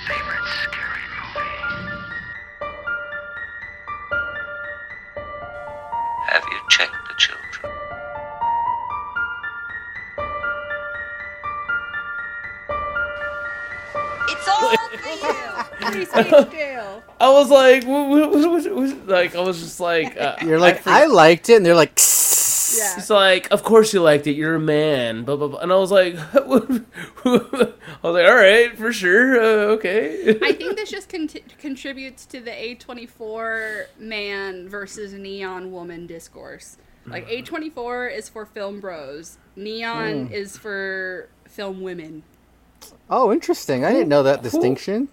favorite scary movie? Have you checked the children? It's all for you. Free speech jail. I was like, I was just like, You're like, I liked it, and they're like, Yeah. It's like, of course you liked it. You're a man. Blah, blah, blah. And I was like, all right, for sure. Okay. I think this just contributes to the A24 man versus neon woman discourse. Like, A24 is for film bros. Neon is for film women. oh, interesting. I didn't know that distinction.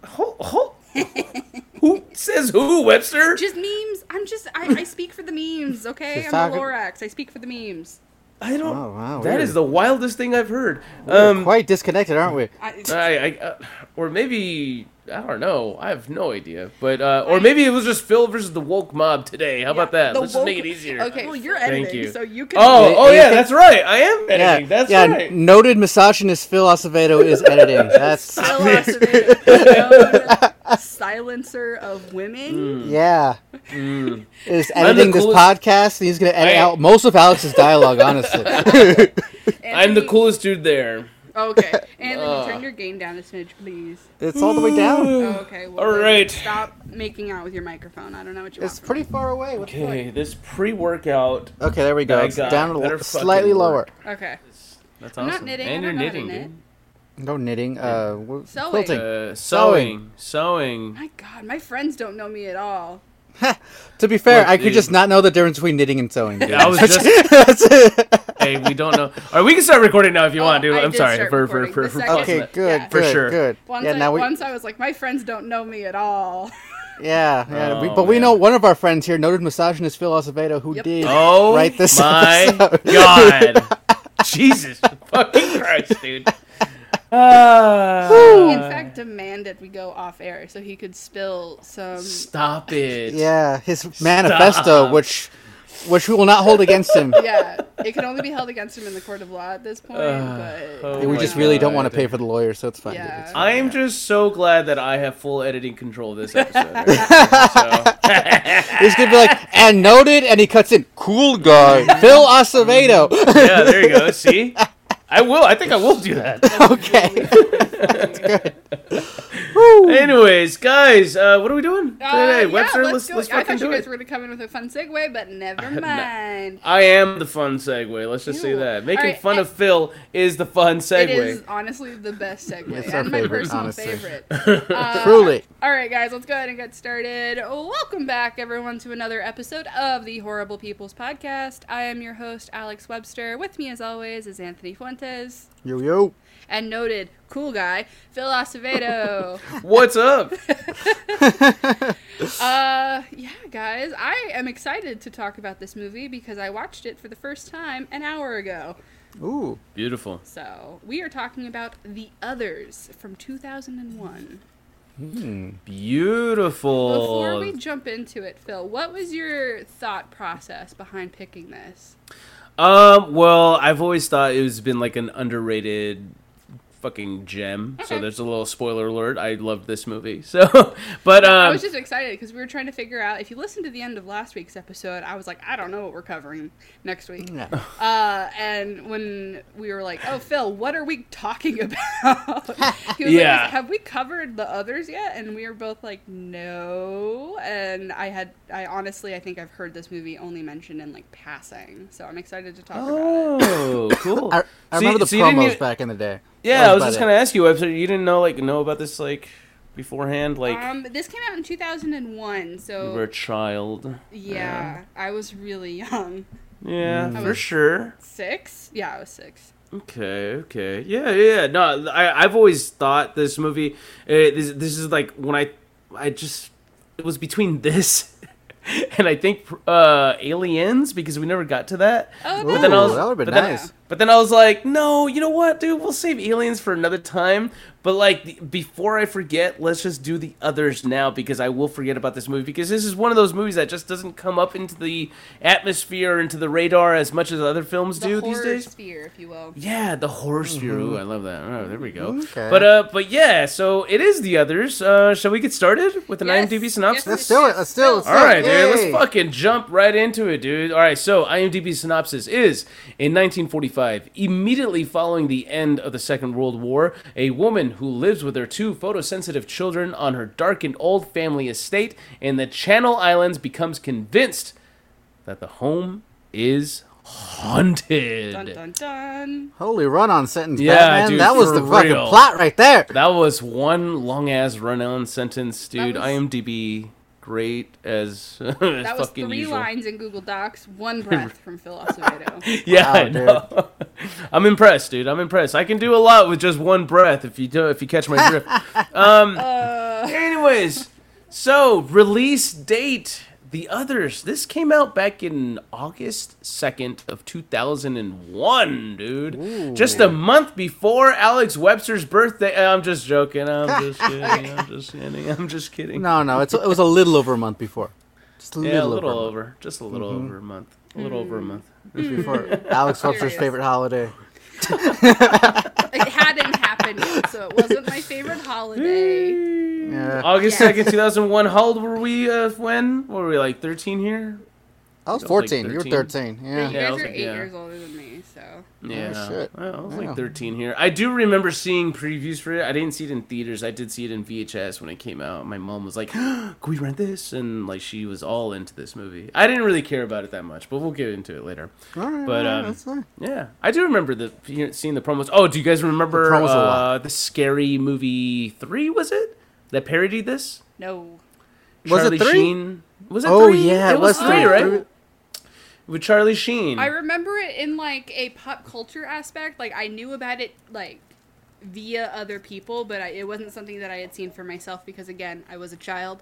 Who says who, Webster? Just memes. I speak for the memes, okay? She's I'm a talking- Lorax. I speak for the memes. I don't. Oh, wow, That weird. is the wildest thing I've heard. We're quite disconnected, aren't we? Or maybe I don't know. I have no idea. But or maybe it was just Phil versus the woke mob today. How about that? The Let's just make it easier. Okay, well, you're Thank editing, you. so you can... Oh yeah, Anything- that's right. I am editing. That's yeah. right. Noted misogynist Phil Acevedo is editing. That's Phil Acevedo, known silencer of women. yeah. Mm. Is editing this coolest- podcast. And he's gonna edit out most of Alex's dialogue. Honestly. I'm the coolest dude there. Okay. Anthony, turn your gain down a smidge, please. It's all the way down. Oh, okay. Well, All then right. Stop making out with your microphone. I don't know what you want. It's from pretty far away. What's the Okay, point? this pre-workout. Okay, there we go. I It's got down better slightly fucking lower. work. me. Okay. That's I'm awesome. not knitting. And I you're don't know how to knitting, knit. dude. No knitting. Sewing. Quilting. Sewing. My God, my friends don't know me at all. To be fair, Look, I could dude. just not know the difference between knitting and sewing. Yeah, I was just. That's it. Hey, we don't know. All right, we can start recording now if you want, dude. I I'm did sorry start for recording. The second- pausing Okay, it. good, Yeah. For good, sure. good. Once, Yeah, now once I was like, my friends don't know me at all. yeah. Oh, But we man. know one of our friends here, noted misogynist Phil Acevedo, who Yep. did Oh write this my episode. god! Jesus fucking Christ, dude. He, in Ah. fact, demanded we go off air so he could spill some... Stop it. Yeah, his manifesto, which we will not hold against him. Yeah, it can only be held against him in the court of law at this point, but... oh We my just really don't want to God. pay for the lawyer, so it's fine. Yeah. It's fine. I am just so glad that I have full editing control of this episode. So. He's gonna be like, and noted, and he cuts in, cool guy, Phil Acevedo. Yeah, there you go. See? I will. I think I will do that. Okay. Anyways, guys, what are we doing today? Yeah, Webster, let's go. let's I fucking thought you do guys it. were going to come in with a fun segue, but never mind. I am the fun segue. Let's just say Ew. that. Making Alright, fun of Phil is the fun segue. It is honestly the best segue, It's our and my favorite, personal honestly. favorite. Truly. All right, guys, let's go ahead and get started. Welcome back, everyone, to another episode of the Horrible People's Podcast. I am your host, Alex Webster. With me, as always, is Anthony Fuentes. Yo, yo. And noted cool guy, Phil Acevedo. What's up? Yeah, guys, I am excited to talk about this movie because I watched it for the first time an hour ago. Ooh. Beautiful. So, we are talking about The Others from 2001. Beautiful. Before we jump into it, Phil, what was your thought process behind picking this? Well, I've always thought it's been like an underrated fucking gem. So Okay. there's a little spoiler alert. I loved this movie. So, but I was just excited because we were trying to figure out, if you listened to the end of last week's episode, I was like, I don't know what we're covering next week. Yeah. And when we were like, oh, Phil, what are we talking about? He was Yeah. like, have we covered The Others yet? And we were both like, no. And I honestly, I think I've heard this movie only mentioned in like passing. So I'm excited to talk about it. oh, cool. I remember the So you didn't promos e- back in the day. Yeah, I was about just it. gonna ask you, Webster. You didn't know about this like beforehand, like This came out in 2001, you so were a child. yeah, I was really young. Yeah, Mm. for sure. 6? Yeah, I was 6. Okay. Yeah. No, I've always thought this movie. This is like when I just it was between this and I think Aliens because we never got to that. Oh, Ooh, But then I was, that would've been but then- nice. But then I was like, no, you know what, dude? We'll save Aliens for another time. But, like, before I forget, let's just do the others now because I will forget about this movie. Because this is one of those movies that just doesn't come up into the atmosphere, into the radar as much as other films do these days. Sphere, if you will. Yeah, the horror sphere. Ooh, I love that. Oh, there we go. Okay. But yeah, so it is the others. Shall we get started with an Yes. IMDb synopsis? Yes, Let's do it. Let's do it. Let's do it. All right, dude, Yay. let's fucking jump right into it, dude. All right, so IMDb synopsis is, in 1945, immediately following the end of the Second World War, a woman who lives with her two photosensitive children on her darkened old family estate in the Channel Islands becomes convinced that the home is haunted. Dun dun dun. Holy run-on sentence, Yeah, Batman. dude, that was for the fucking real. plot right there. That was one long-ass run-on sentence, dude. was- IMDb, great as, as That was fucking 3 usual. lines in Google Docs, 1 breath from Phil Acevedo. Yeah, Wow, I know. I'm impressed, dude. I'm impressed. I can do a lot with just one breath if you catch my drift. Anyways, so release date, The Others. This came out back in August 2nd of 2001, dude. Just a month before Alex Webster's birthday. I'm just joking. I'm just kidding. I'm just kidding. No, it was a little over a month before. Just a little, Yeah, a little over. over. Just a little over a month. A little over a month. Before Alex Webster's Serious. favorite holiday. It hadn't happened yet, so it wasn't my favorite holiday. Yeah. August Yes. 2nd, 2001. How old were we when? What were we, like 13 here? I was I was like 14. You were 13. You Yeah. Yeah, I guys was are like, 8 yeah. years older than me, so. Yeah. shit. Well, I was Yeah. like 13 here. I do remember seeing previews for it. I didn't see it in theaters. I did see it in VHS when it came out. My mom was like, can we rent this? And like she was all into this movie. I didn't really care about it that much, but we'll get into it later. All right, But, all right, that's fine. Yeah, I do remember seeing the promos. Oh, do you guys remember The promos a lot. the Scary Movie 3, was it? That parodied this? No. Was it Charlie 3? Sheen. Was it Oh, 3? yeah, it it was was 3, 3, right? right? With Charlie Sheen. I remember it in, like, a pop culture aspect. Like, I knew about it, like, via other people, but it wasn't something that I had seen for myself because, again, I was a child.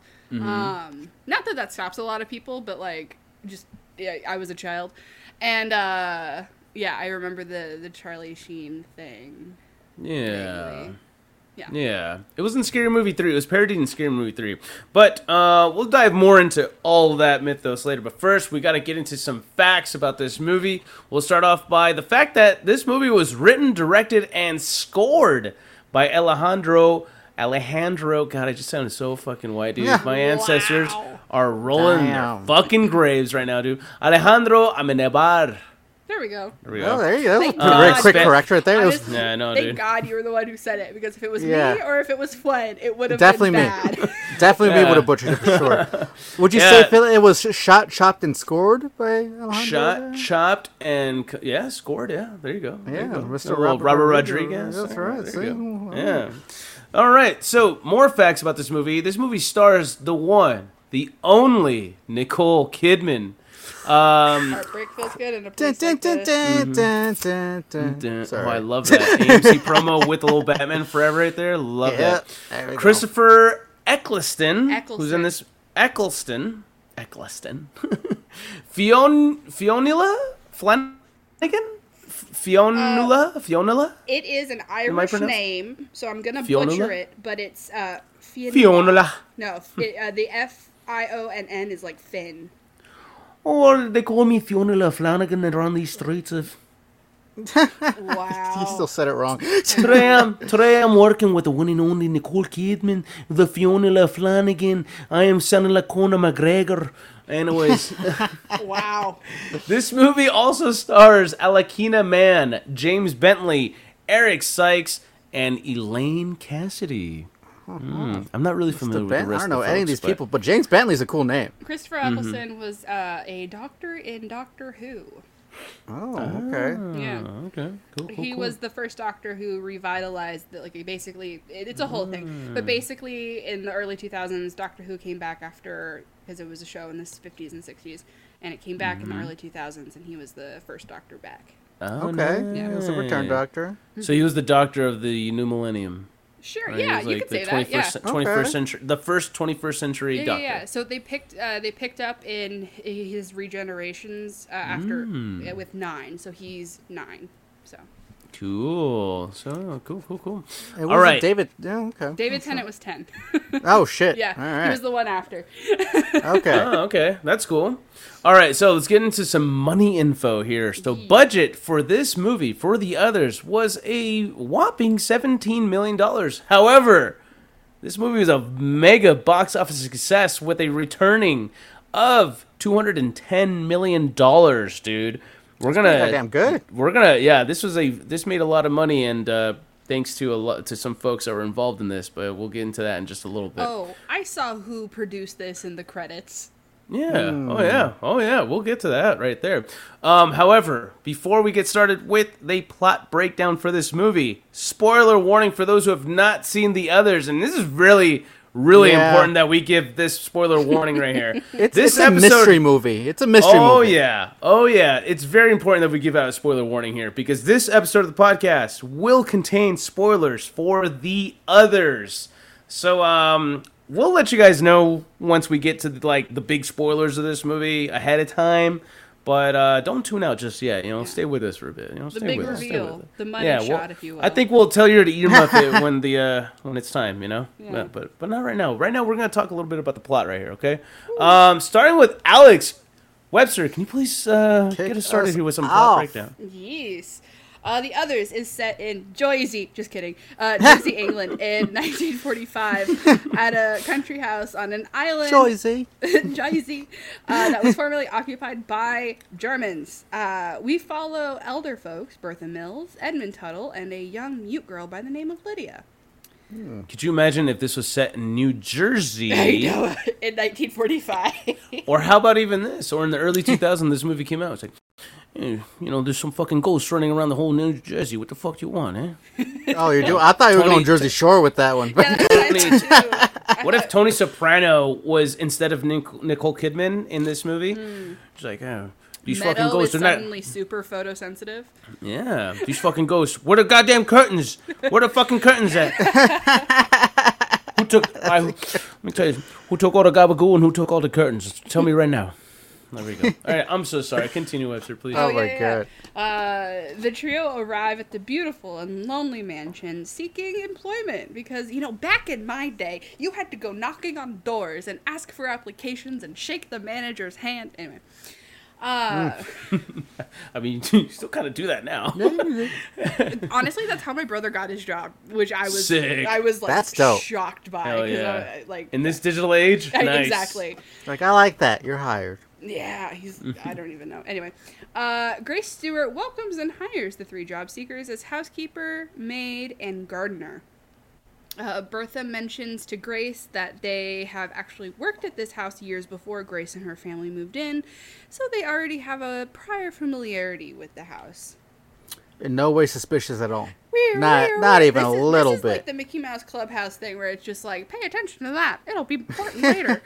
Not that stops a lot of people, but, like, just, yeah, I was a child. And, yeah, I remember the Charlie Sheen thing. Yeah. vaguely. Yeah. Yeah. It was in Scary Movie 3. It was parodied in Scary Movie 3. But we'll dive more into all that mythos later. But first, we got to get into some facts about this movie. We'll start off by the fact that this movie was written, directed, and scored by Alejandro. God, I just sounded so fucking white, dude. Yeah. My ancestors Wow. are rolling in their Damn. fucking graves right now, dude. Alejandro Amenabar. There we go. There we go. Oh, there you go. That was Thank a very God. quick Span- correct right there. It was Honestly, Yeah, I know, thank dude. God you were the one who said it, because if it was Yeah. me or if it was Fled, it would have definitely been me. bad. Definitely me Yeah. would have butchered it for sure. Would you Yeah. say, Phil, it was shot, chopped, and scored by Alejandro? Shot, chopped, and scored. Yeah, there you go. There Yeah, you go. Mr. A little Robert Rodriguez. That's All right. there you go. See? Yeah. All right. So more facts about this movie. This movie stars the one, the only Nicole Kidman. Heartbreak feels good in a Dun, place dun, like dun, this. dun, dun, dun. Oh, Sorry. I love that AMC promo with the little Batman Forever right there. Love Yeah, that. there we go. Christopher Eccleston, who's in Eccleston. this. Eccleston. Fionnuala Flanagan. Fionnuala. It is an I Irish pronounce- name, so I'm gonna Fionnuala? butcher it, but it's Fionnuala. No, the Fionn is like Finn. Or they call me Fionnuala Flanagan around these streets of. Wow. You still said it wrong. Today I'm working with the one and only Nicole Kidman, the Fionnuala Flanagan. I am sounding like Conor McGregor. Anyways, Wow. this movie also stars Alakina Mann, James Bentley, Eric Sykes, and Elaine Cassidy. I'm not really familiar with the I rest don't know of the any of these folks, people, but James Bentley's a cool name. Christopher Eccleston was a doctor in Doctor Who. Oh, okay. Yeah. Okay, cool. He was the first doctor who revitalized it's a whole thing, but basically in the early 2000s Doctor Who came back after, because it was a show in the 50s and 60s, and it came back in the early 2000s, and he was the first doctor back. Okay. Yeah, it was a return doctor. So he was the doctor of the new millennium. Sure, Right? yeah, He was you like could say the that. Yeah. 21st Okay. century, the first 21st century Yeah, doctor. yeah. So they picked up in his regenerations after with 9. So he's 9. So Cool. So cool. It All was right. David. Yeah, okay. David Tennant was 10. Oh shit. Yeah, All he right. was the one after. Okay. Oh, okay. That's cool. All right, so let's get into some money info here. So budget for this movie, for The Others, was a whopping $17 million. However, this movie was a mega box office success with a returning of $210 million, dude. We're gonna Goddamn good. This made a lot of money, and thanks to some folks that were involved in this, but we'll get into that in just a little bit. Oh, I saw who produced this in the credits. Yeah. Oh yeah. We'll get to that right there. However, before we get started with the plot breakdown for this movie, spoiler warning for those who have not seen The Others, and this is really important that we give this spoiler warning right here. It's a mystery movie. It's a mystery movie. Oh yeah. It's very important that we give out a spoiler warning here because this episode of the podcast will contain spoilers for The Others. So we'll let you guys know once we get to the big spoilers of this movie ahead of time. But don't tune out just yet. Stay with us for a bit. The Stay big with us, stay reveal, with us. the money shot, if you will. I think we'll tell you to eat them up when it's time. Yeah. But not right now. Right now we're gonna talk a little bit about the plot right here. Okay. Starting with Alex Webster, can you please get us started here with some plot breakdown? Yes. The Others is set in Jersey, Jersey, England in 1945 at a country house on an island. Jersey. Jersey, that was formerly occupied by Germans. We follow elder folks, Bertha Mills, Edmund Tuttle, and a young mute girl by the name of Lydia. Could you imagine if this was set in New Jersey? I know, in 1945. Or how about even this? Or in the early 2000s, this movie came out. It's like, there's some fucking ghosts running around the whole New Jersey. What the fuck do you want, eh? Oh, you're doing? I thought you were Tony- going Jersey Shore with that one. Yeah, that's what I too. What if Tony Soprano was instead of Nicole Kidman in this movie? She's like, these fucking Meadow ghosts is are not. suddenly super photosensitive. Yeah, these fucking ghosts. Where the goddamn curtains? Where the fucking curtains at? Who took? Let me tell you, who took all the gabagoo and who took all the curtains? Tell me right now. There we go. All right, I'm so sorry. Continue, Webster, please. Oh my god. The trio arrive at the beautiful and lonely mansion seeking employment because, back in my day, you had to go knocking on doors and ask for applications and shake the manager's hand. Anyway. I mean, you still kind of do that now. Honestly, that's how my brother got his job, which I was Sick. That's dope. shocked by. Hell 'cause yeah. In this digital age? Nice. Exactly. Like, I like that. You're hired. Yeah, I don't even know. Anyway, Grace Stewart welcomes and hires the three job seekers as housekeeper, maid, and gardener. Bertha mentions to Grace that they have actually worked at this house years before Grace and her family moved in, so they already have a prior familiarity with the house. In no way suspicious at all. Weird. Not even a little this is bit. like the Mickey Mouse Clubhouse thing where it's just like, pay attention to that. It'll be important later.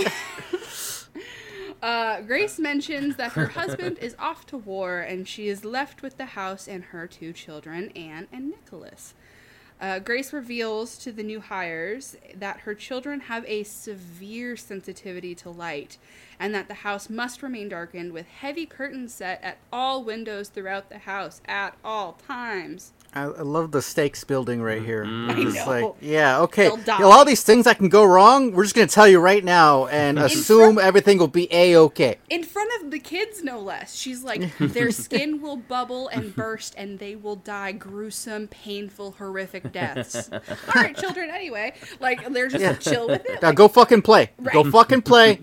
Grace mentions that her husband is off to war and she is left with the house and her two children, Anne and Nicholas. Grace reveals to the new hires that her children have a severe sensitivity to light and that the house must remain darkened with heavy curtains set at all windows throughout the house at all times. I love the stakes building right here. It's know. like, yeah, okay. They'll die. All these things that can go wrong, we're just going to tell you right now and assume everything will be A-okay. In front of the kids, no less. She's like, their skin will bubble and burst and they will die gruesome, painful, horrific deaths. All right, children, anyway. Like, they're just chill with it. Now Like, go fucking play. Right. Go fucking play.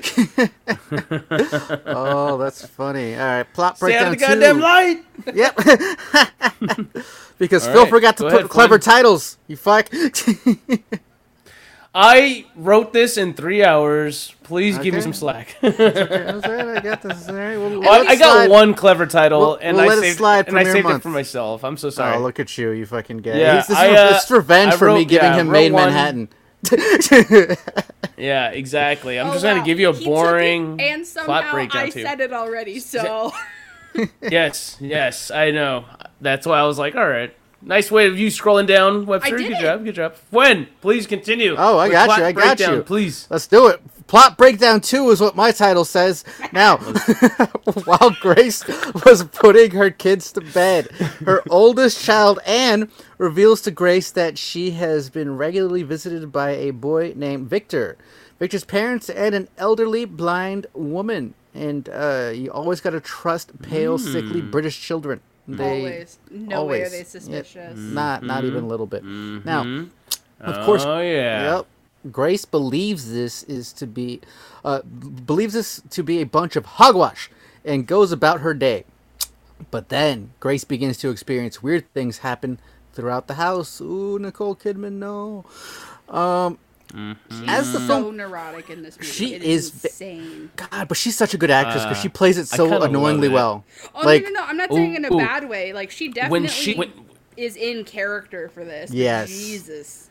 Oh, that's funny. All right, plot Stay out breakdown of the goddamn 2. light! Yep. Because All Phil right, forgot to go put ahead, clever Flynn. titles. You fuck. I wrote this in 3 hours. Please give me Okay. some slack. I got this. All right, we'll Well, let I it got slide. one clever title, and we'll I let it saved, slide and I premiere saved it month. for myself. I'm so sorry. Oh, look at you, you fucking guy. Yeah, This is revenge I for me wrote- giving yeah, him wrote Main one- Manhattan. Yeah, exactly. I'm oh, just going wow. to give you a He took it, boring and plot somehow breakdown, I too. said it already, so... Yes, I know. That's why I was like, all right, Nice way of you scrolling down, Webster. did Good it. job, good job. Gwen, please continue. Oh, I with got plot you. I got breakdown, you. Please. Let's do it. Plot breakdown 2 is what my title says. Now, while Grace was putting her kids to bed, her oldest child, Anne, reveals to Grace that she has been regularly visited by a boy named Victor. Victor's parents and an elderly blind woman. And you always got to trust pale, sickly British children. Always. No way are always. they suspicious. Not even a little bit. Now, of course, Oh, yeah. Yep. Grace believes this to be a bunch of hogwash and goes about her day. But then Grace begins to experience weird things happen throughout the house. Ooh, Nicole Kidman, no. As the So film, neurotic in this movie. She It is insane. God, but she's such a good actress because she plays it I so kinda love annoyingly it. well. Oh, like, no. I'm not saying in a Ooh. bad way. Like, she definitely When she went, is in character for this. But Yes. Jesus.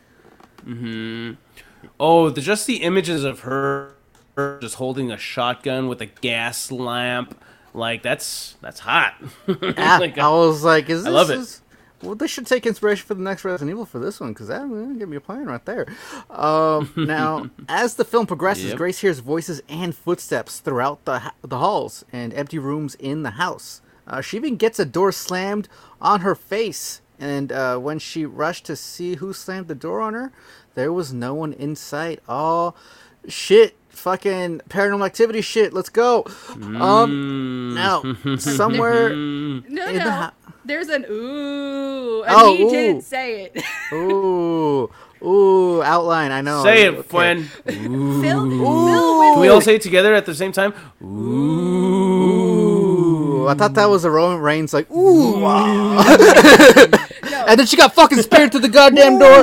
just the images of her just holding a shotgun with a gas lamp, like that's hot. Like, I was like, is this? I love it. Well, they should take inspiration for the next Resident Evil for this one, because that would give me a plan right there. Now, as the film progresses, Yep. Grace hears voices and footsteps throughout the halls and empty rooms in the house. She even gets a door slammed on her face, and when she rushed to see who slammed the door on her, there was no one in sight. Oh, shit. Fucking Paranormal Activity shit. Let's go. Now, somewhere No. There's an ooh. And Oh, he ooh. didn't say it. Ooh, outline. I know. say it, Okay. Gwen. Phil Can went we all say it together at the same time? Ooh, I thought that was a Roman Reigns like ooh, no. and then she got fucking speared through the goddamn door.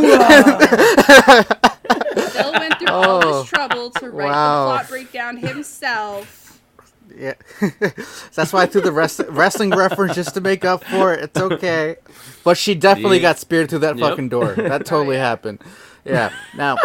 Phil went through all this trouble to write Wow. the plot breakdown himself. Yeah, that's why I threw the wrestling reference just to make up for it. It's okay, but she definitely got speared through that Yep. fucking door. That totally happened. Yeah. Now,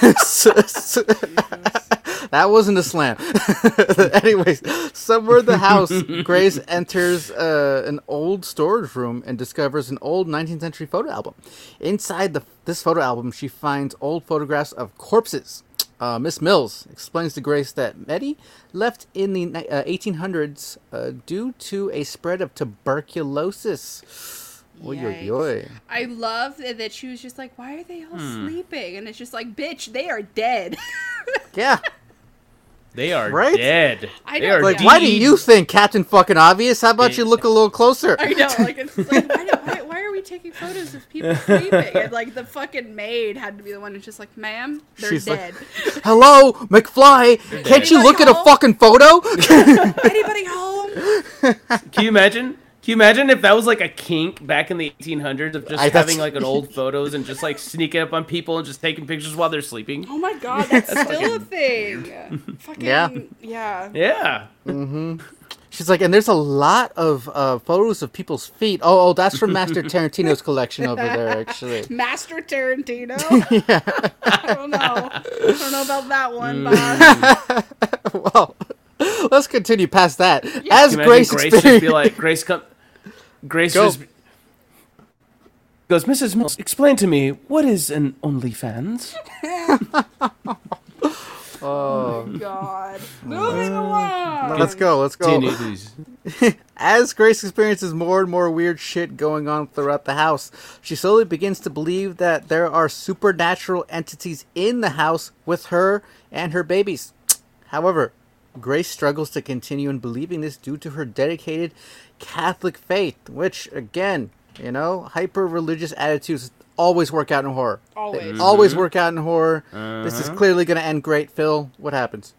that wasn't a slam. Anyways, somewhere in the house, Grace enters an old storage room and discovers an old 19th century photo album. Inside this photo album, she finds old photographs of corpses. Miss Mills explains to Grace that Meddy left in the 1800s due to a spread of tuberculosis. Oy, oy, oy. I love that she was just like, why are they all sleeping? And it's just like, bitch, they are dead. Yeah. They are Right? dead. I They know, are like, Why do deed. you think, Captain fucking Obvious? How about you look a little closer? I know, like, it's like, why are we taking photos of people sleeping? And, like, the fucking maid had to be the one who's just like, ma'am, they're She's like, dead. Hello, McFly. Can't you look at a home? fucking photo? Anybody home? Can you imagine? Can you imagine if that was like a kink back in the 1800s of just That's- having like an old photos and just like sneaking up on people and just taking pictures while they're sleeping? Oh my god, that's still a thing. Fucking, Yeah. yeah. Yeah. She's like, and there's a lot of photos of people's feet. Oh, that's from Master Tarantino's collection over there, actually. Master Tarantino? I don't know. I don't know about that one, Bob. Well, let's continue past that. As Can you imagine Grace Grace just experiences... be like, Grace Go. just goes, Mrs. Mills, explain to me, what is an OnlyFans? God. Moving along. Let's go. Continue, please. As Grace experiences more and more weird shit going on throughout the house, she slowly begins to believe that there are supernatural entities in the house with her and her babies. However, Grace struggles to continue in believing this due to her dedicated Catholic faith, which, again, you know, hyper-religious attitudes always work out in horror. Always. They always work out in horror. This is clearly going to end great, Phil. What happens?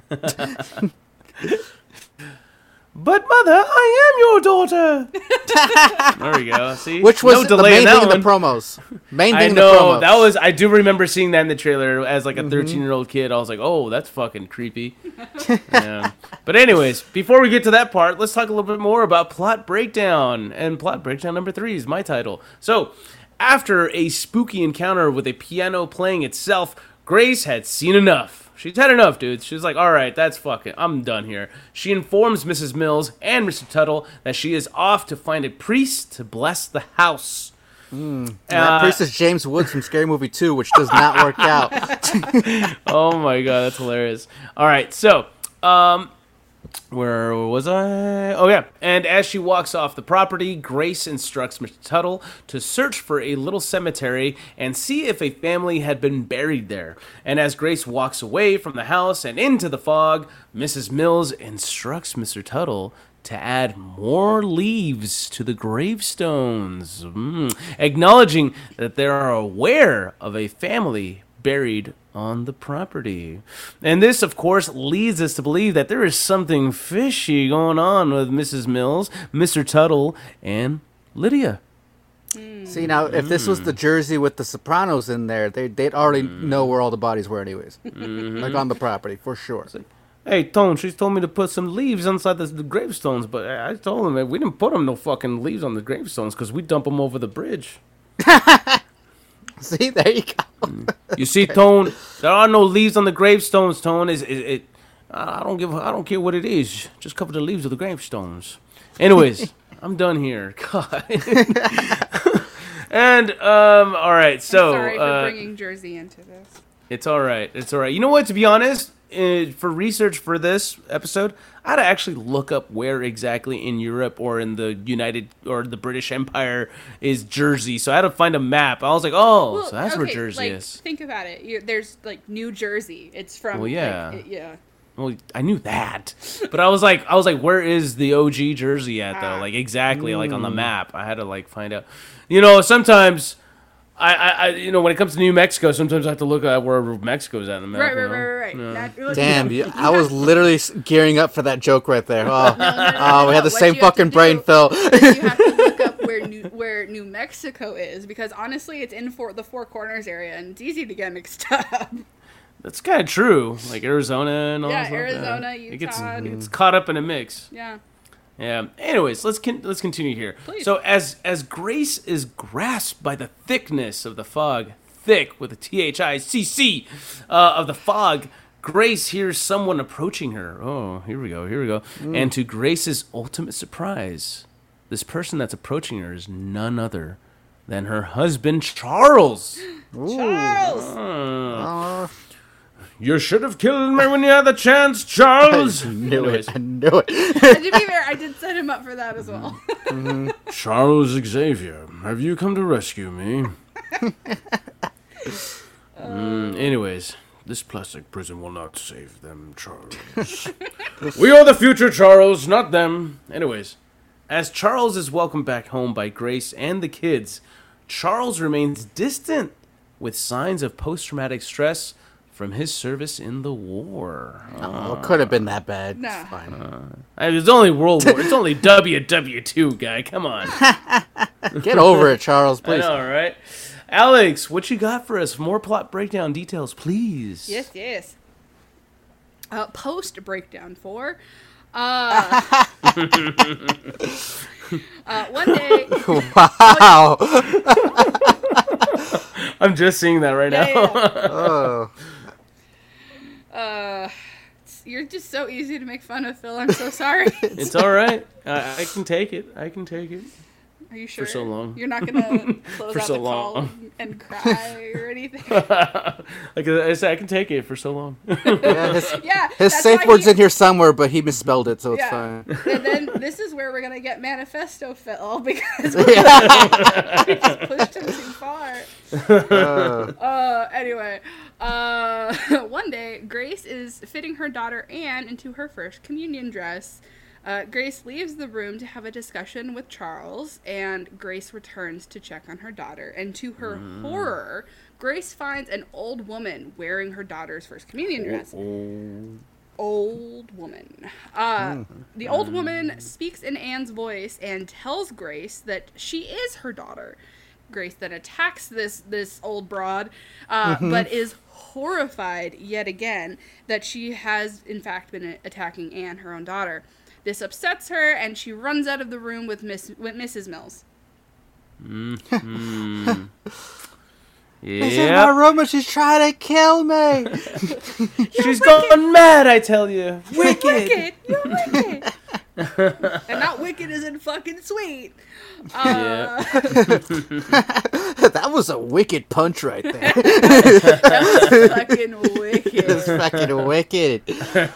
But mother, I am your daughter. There we go. See, Which was no the delay main in thing that in the one. promos. Main I thing in the know promos. I do remember seeing that in the trailer as like a 13-year-old kid. I was like, oh, that's fucking creepy. Yeah. But anyways, before we get to that part, let's talk a little bit more about plot breakdown. And plot breakdown number 3 is my title. So, after a spooky encounter with a piano playing itself, Grace had seen enough. She's had enough, dudes. She's like, all right, that's fucking, I'm done here. She informs Mrs. Mills and Mr. Tuttle that she is off to find a priest to bless the house. That priest is James Woods from Scary Movie 2, which does not work out. Oh my god, that's hilarious. All right, so where was I? Oh yeah, and as she walks off the property, Grace instructs Mr. Tuttle to search for a little cemetery and see if a family had been buried there. And as Grace walks away from the house and into the fog, Mrs. Mills instructs Mr. Tuttle to add more leaves to the gravestones, acknowledging that they are aware of a family buried on the property. And this, of course, leads us to believe that there is something fishy going on with Mrs. Mills, Mr. Tuttle, and Lydia. See, now, if this was the Jersey with the Sopranos in there, they'd already know where all the bodies were anyways. Like on the property, for sure. Hey, Tone, she told me to put some leaves inside the gravestones, but I told him that we didn't put them no fucking leaves on the gravestones because we dump them over the bridge. See, there you go. You see, Tone, there are no leaves on the gravestones, Tone. I don't care what it is. Just cover the leaves of the gravestones. Anyways, I'm done here. God. And all right, so I'm sorry for bringing Jersey into this. It's all right. It's all right. You know what? To be honest, for research for this episode, I had to actually look up where exactly in Europe or in the United or the British Empire is Jersey. So I had to find a map. I was like, oh, Well, so that's where okay, Jersey like, is. Think about it. There's like New Jersey. It's from. Well, yeah. Yeah. Well, I knew that, but I was like, where is the OG Jersey at though? Like exactly, like on the map. I had to like find out. You know, sometimes I when it comes to New Mexico, sometimes I have to look at where Mexico's at in the map. Right. Yeah. Damn, I was literally gearing up for that joke right there. Oh, No. we had the What same you have to fucking brain, do Phil. is you have to look up where New Mexico is, because honestly, it's in the Four Corners area, and it's easy to get mixed up. That's kind of true. Like Arizona and all that Yeah, stuff. Arizona, It Utah. gets caught up in a mix. Yeah. Yeah. Anyways, let's continue here. Please. So as Grace is grasped by the thickness of the fog, thick with a THICC of the fog, Grace hears someone approaching her. Oh, here we go. And to Grace's ultimate surprise, this person that's approaching her is none other than her husband, Charles. Charles! You should have killed me when you had the chance, Charles. I knew it. To be fair, I did set him up for that as well. Charles Xavier, have you come to rescue me? Anyways, this plastic prison will not save them, Charles. We are the future, Charles, not them. Anyways, as Charles is welcomed back home by Grace and the kids, Charles remains distant with signs of post-traumatic stress from his service in the war. Oh, could have been that bad. Nah. It's fine. It's only World War. It's only WW2, guy. Come on. Get over it, Charles, I please. know, right? Alex, what you got for us? More plot breakdown details, please. Yes. Post breakdown 4. One day. Wow. I'm just seeing that right now. Oh. You're just so easy to make fun of, Phil. I'm so sorry. It's all right. I can take it. Are you sure? For so long. You're not gonna close For out so the call long. and cry or anything. Like I said, I can take it for so long. Yeah, that's his safe why word's in here somewhere, but he misspelled it, so it's fine. And then this is where we're gonna get Manifesto Phil, because we just pushed him too far. Anyway, one day Grace is fitting her daughter Anne into her first communion dress. Grace leaves the room to have a discussion with Charles, and Grace returns to check on her daughter. And to her horror, Grace finds an old woman wearing her daughter's first communion dress. Old woman. The old woman speaks in Anne's voice and tells Grace that she is her daughter. Grace then attacks this old broad, but is horrified yet again that she has in fact been attacking Anne, her own daughter. This upsets her, and she runs out of the room with Mrs. Mills. She's in my room and she's trying to kill me. She's gone mad, I tell you. Wicked! You're wicked! And not wicked as in fucking sweet. Yeah. That was a wicked punch right there. That was fucking wicked. It's fucking wicked.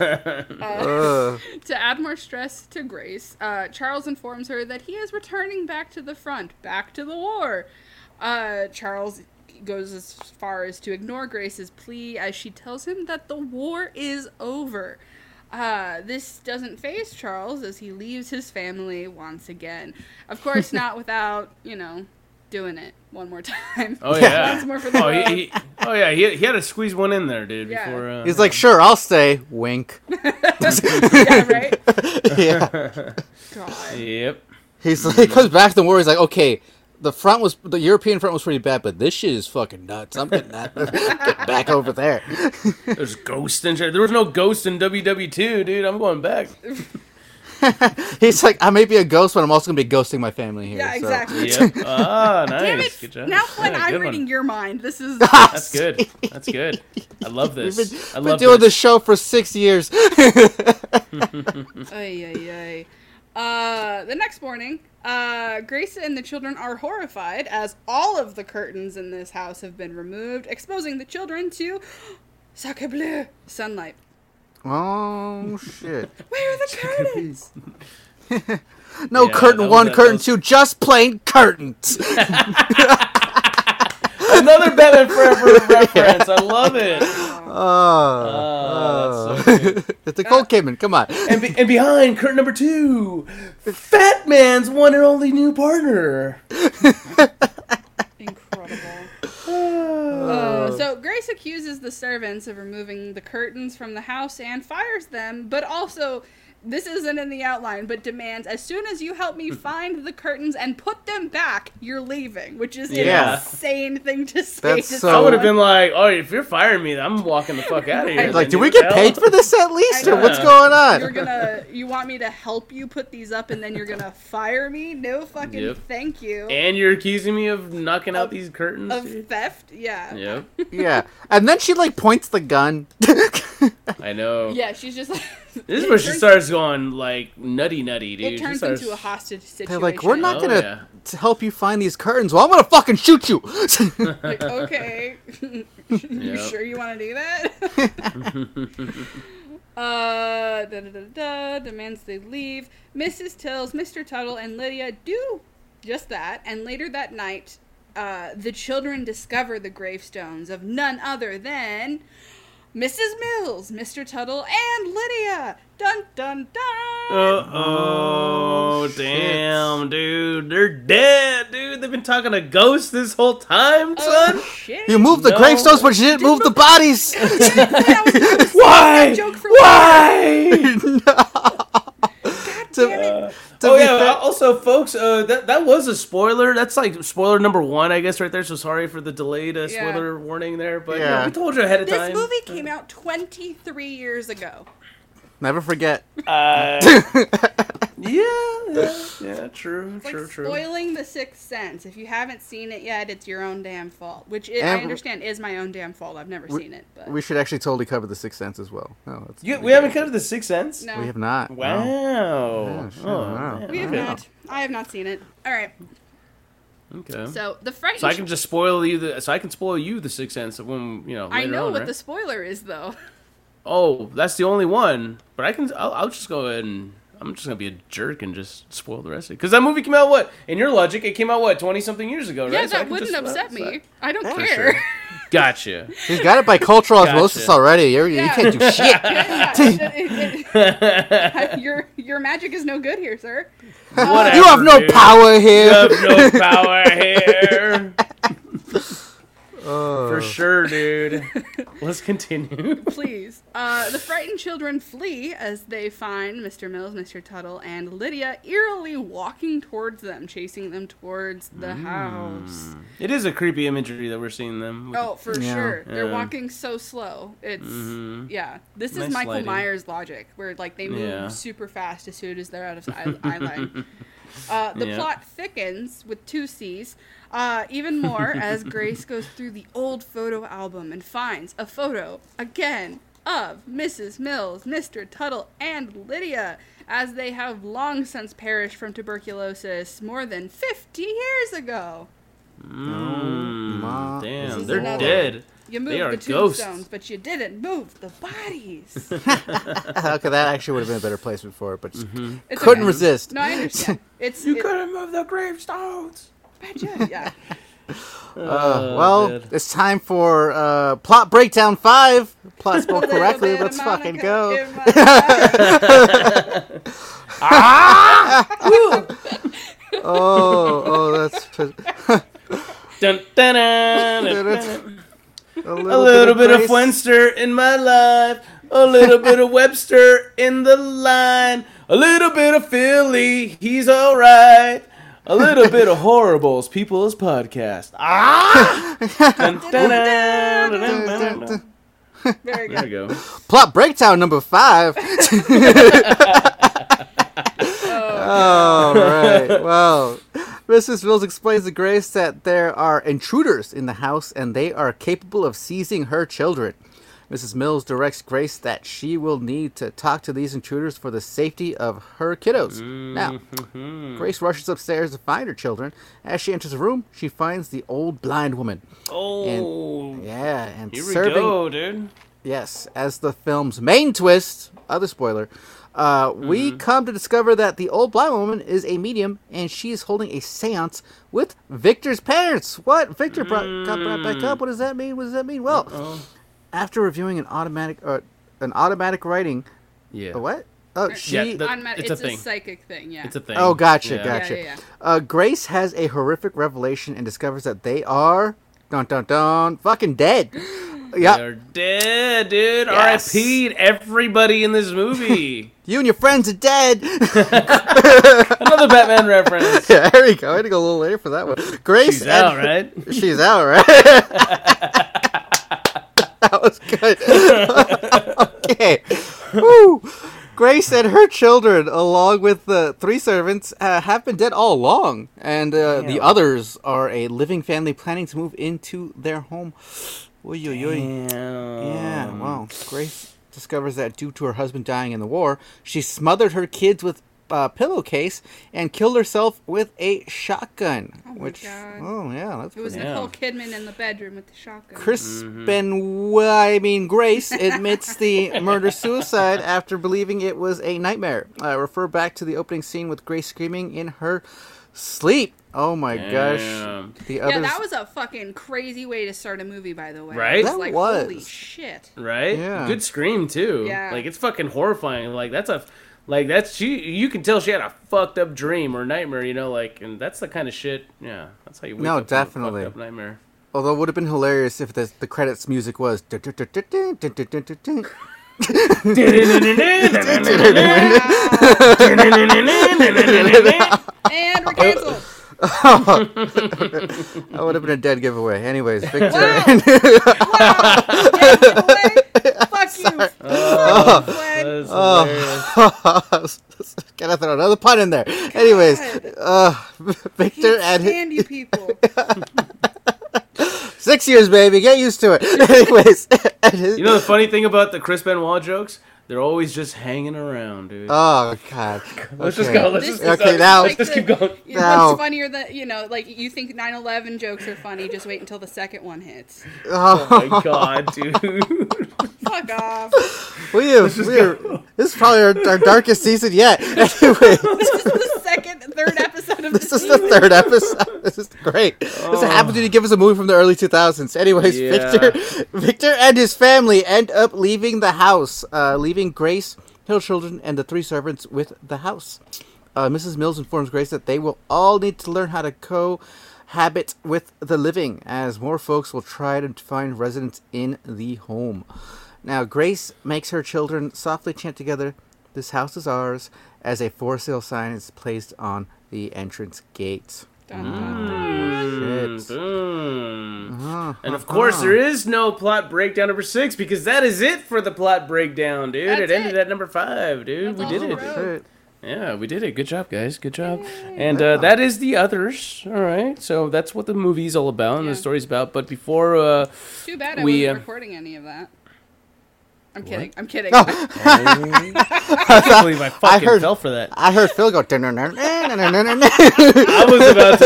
To add more stress to Grace, Charles informs her that he is returning back to the front, back to the war. Charles goes as far as to ignore Grace's plea as she tells him that the war is over. This doesn't faze Charles as he leaves his family once again. Of course, not without, doing it one more time. Oh yeah. Once more for the Oh, he had to squeeze one in there, dude. Yeah. Before He's like, sure, I'll stay. Wink. Yeah, right? Yeah. God. Yep. He comes back to the war. He's like, okay, the European front was pretty bad, but this shit is fucking nuts. I'm getting get back over there. There's ghosts and shit. There was no ghost in WW2, dude. I'm going back. He's like, I may be a ghost, but I'm also gonna be ghosting my family here. Yeah, so. exactly. Yep. Ah, nice. Damn it. Good job. Now, Flynn, Yeah, I'm good reading one. your mind. This is... That's good. That's good. I love We've this. I been love doing this this. show for 6 years. Ay. The next morning, Grace and the children are horrified as all of the curtains in this house have been removed, exposing the children to sacre bleu sunlight. Oh shit! Where are the curtains? No Yeah, curtain that was- one, that curtain was- two, just plain curtains. Another Batman Forever reference. I love it. Oh, that's so good. it's Nicole Kidman. Come on. And behind curtain number 2, Fat Man's one and only new partner. Incredible. So Grace accuses the servants of removing the curtains from the house and fires them, but also, this isn't in the outline, but demands, as soon as you help me find the curtains and put them back, you're leaving, which is Yeah. an insane thing to say. That's to so- I would have someone. been like, oh, if you're firing me, I'm walking the fuck out of here. Like, then, do we dude. get paid for this at least, I or know. what's going You're on? you want me to help you put these up and then you're gonna fire me? No fucking Yep. thank you. And you're accusing me of knocking out these curtains? Of dude? theft? Yeah. Yep. Yeah, and then she points the gun. I know. Yeah, she's just like... This is it where she turns- starts going, like, nutty, dude. It She turns starts- into a hostage situation. They're like, we're not Oh, gonna yeah. help you find these curtains. Well, I'm gonna fucking shoot you. Like, okay. You Yep. sure you want to do that? Demands they leave. Mrs. Tills, Mr. Tuttle, and Lydia do just that. And later that night, the children discover the gravestones of none other than Mrs. Mills, Mr. Tuttle, and Lydia. Dun dun dun. Uh-oh, damn, dude. They're dead, dude. They've been talking to ghosts this whole time, son. Oh, shit. You moved the No. gravestones, but you didn't move the bodies. That was Why? that joke for Why? damn it. To Oh be yeah. fair- Also, folks, that was a spoiler. That's like spoiler number 1, I guess, right there. So sorry for the delayed spoiler warning there, but Yeah. we told you ahead of This time. movie came out 23 years ago. Never forget. Yeah, true, It's like true. spoiling The Sixth Sense. If you haven't seen it yet, it's your own damn fault. Which I And- understand is my own damn fault. I've never seen it, but We should actually totally cover the Sixth Sense as well. No, that's We haven't covered The Sixth Sense. no, We have not. Wow. Yeah, sure, Oh, wow. man. we have Okay. not. I have not seen it. All right. Okay. So the frightened. So I can just spoil you. So I can spoil you The Sixth Sense when I later know on, what right? the spoiler is, though. Oh, that's the only one. But I'll just go ahead and I'm just gonna be a jerk and just spoil the rest of it. Because that movie came out what? In your logic, it came out what 20-something years ago, right? Yeah, So I that can wouldn't just- upset me. I don't For care. sure. Gotcha. He's got it by cultural Gotcha. osmosis already. You Yeah. can't do shit. Yeah, your magic is no good here, sir. Whatever, You have no dude. power You here. have no power here. For sure, dude. Let's continue. Please. The frightened children flee as they find Mr. Mills, Mr. Tuttle, and Lydia eerily walking towards them, chasing them towards the house. It is a creepy imagery that we're seeing them. Oh, for Yeah. sure. They're Yeah. walking so slow. It's yeah. This is Nice Michael lighting. Myers logic, where like they move Yeah. super fast as soon as they're out of eye line. The Yeah. plot thickens with 2 C's even more as Grace goes through the old photo album and finds a photo again of Mrs. Mills, Mr. Tuttle, and Lydia, as they have long since perished from tuberculosis more than 50 years ago. Ma. Damn, is they're another- dead. You They are moved the ghosts. tombstones, but you didn't move the bodies. Okay, that actually would have been a better placement for it, but just It's couldn't okay. resist. No, I understand. It's couldn't move the gravestones. yeah. Well, man. it's time for Plot Breakdown 5. Plot spelled correctly. Little Let's bit of fucking Monica go. in my Oh, that's Dun, dun, dun, dun, dun. a A little bit of Grace. Fwenster in my life. A little bit of Webster in the line. A little bit of Philly. He's alright. A little bit of Horribles People's Podcast. Dun, dun, dun, dun, dun, dun, dun. Very There good. you go. Plot Breakdown number 5. All right. Well, Mrs. Mills explains to Grace that there are intruders in the house and they are capable of seizing her children. Mrs. Mills directs Grace that she will need to talk to these intruders for the safety of her kiddos. Now, Grace rushes upstairs to find her children. As she enters the room, she finds the old blind woman. Oh, And here we serving. go, dude. Yes, as the film's main twist, other spoiler, we come to discover that the old blind woman is a medium and she is holding a seance with Victor's parents. What? Victor got brought back up? What does that mean? What does that mean? Well, after reviewing an automatic writing, Yeah. what? Oh, she. Yeah, the- It's It's a a thing. psychic thing, yeah. It's a thing. Oh, gotcha, Yeah. gotcha. Yeah. Grace has a horrific revelation and discovers that they are, dun dun dun, fucking dead. Yeah, They're dead, dude. Yes. R.I.P. everybody in this movie. you and your friends are dead. Another Batman reference. Yeah, there you go. I had to go a little later for that one. Grace She's and- out, right? She's out, right? That was good. Okay. Woo. Grace and her children, along with the 3 servants, have been dead all along. And the others are a living family planning to move into their home. Oy, oy, oy. Yeah, well, Grace discovers that due to her husband dying in the war, she smothered her kids with a pillowcase and killed herself with a shotgun. Oh my which, God. oh yeah, that's It was Yeah. Nicole Kidman in the bedroom with the shotgun. Grace admits the murder-suicide after believing it was a nightmare. Refer back to the opening scene with Grace screaming in her sleep. Oh my gosh. Damn. The others, Yeah, that was a fucking crazy way to start a movie, by the way. Right? It was That like, was. holy shit. Right? Yeah. Good scream too. Yeah. Like it's fucking horrifying. You can tell she had a fucked up dream or nightmare, and that's the kind of shit. Yeah, that's how you wake No, up from a definitely. fucked up nightmare. although it would have been hilarious if the credits music was And we're canceled. that would have been a dead giveaway. Anyways, Victor Wow. Wow. Dead giveaway? Fuck you. Fuck you, Fled. That's hilarious. Gotta throw another pun in there. Anyways, Victor and Stand you people. 6 years, baby. Get used to it. Anyways, and his- You know the funny thing about the Chris Benoit jokes? They're always just hanging around, dude. oh god. Let's just Okay. go. Let's This just is Okay, now- let's just keep going. Now- What's funnier than, like, you think 9/11 jokes are funny, just wait until the second one hits. Oh my god, dude. Fuck off. This is probably our darkest season yet. Anyway, This is the third episode of this the is the season. 3rd episode. This is great. This happens when you give us a movie from the early 2000s. Anyways, Yeah. Victor and his family end up leaving the house, leaving Grace, her children, and the 3 servants with the house. Mrs. Mills informs Grace that they will all need to learn how to cohabit with the living, as more folks will try to find residence in the home. Now, Grace makes her children softly chant together, "This house is ours," as a for sale sign is placed on the entrance gate. Dun, dun, dun. Shit. Boom. And of course, there is no plot breakdown number 6 because that is it for the plot breakdown, dude. That's It ended it. at number 5, dude. That's We did all it. the road. Shit. Yeah, we did it. Good job, guys. Good job. And that is the others. All right. So that's what the movie's all about and Yeah. the story's about. But before Too bad I We, wasn't recording any of that. I'm kidding. I'm kidding. Oh. I can't believe I fucking heard- fell for that. I heard Phil go. I was about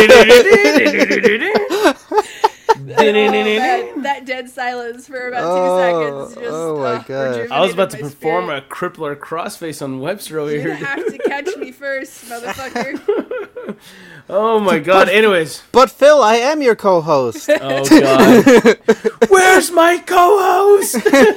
to. That dead silence for about 2 Oh, seconds. Just, oh my God. I was about to rejuvenated my perform spirit. a crippler crossface on Webster over You here. have to catch me first, motherfucker. Oh my god. Anyways. But Phil, I am your co-host. Oh god. Where's my co-host?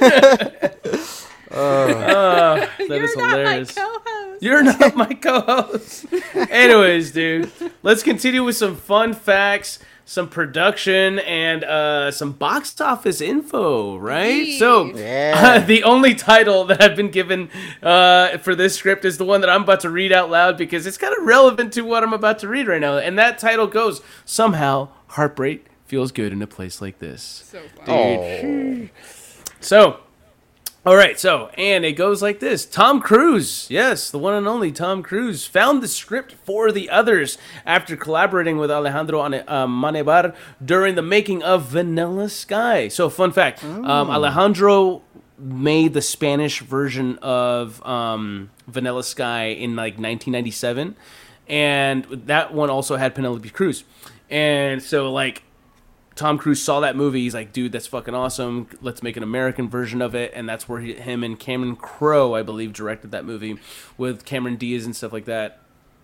That You're is not hilarious. my co-host. You're not my co-host. Anyways, dude, let's continue with some fun facts, some production, and some box office info, right? Yee. So, Yeah. the only title that I've been given for this script is the one that I'm about to read out loud because it's kind of relevant to what I'm about to read right now. And that title goes, Somehow Heartbreak Feels Good in a Place Like This. So funny. So, all right, and it goes like this. Tom Cruise, yes, the one and only Tom Cruise, found the script for The Others after collaborating with Alejandro Amenabar during the making of Vanilla Sky. So, fun fact, Alejandro made the Spanish version of Vanilla Sky in, 1997, and that one also had Penelope Cruz. And so, Tom Cruise saw that movie. He's like, dude, that's fucking awesome. Let's make an American version of it. And that's where him and Cameron Crowe, I believe, directed that movie with Cameron Diaz and stuff like that.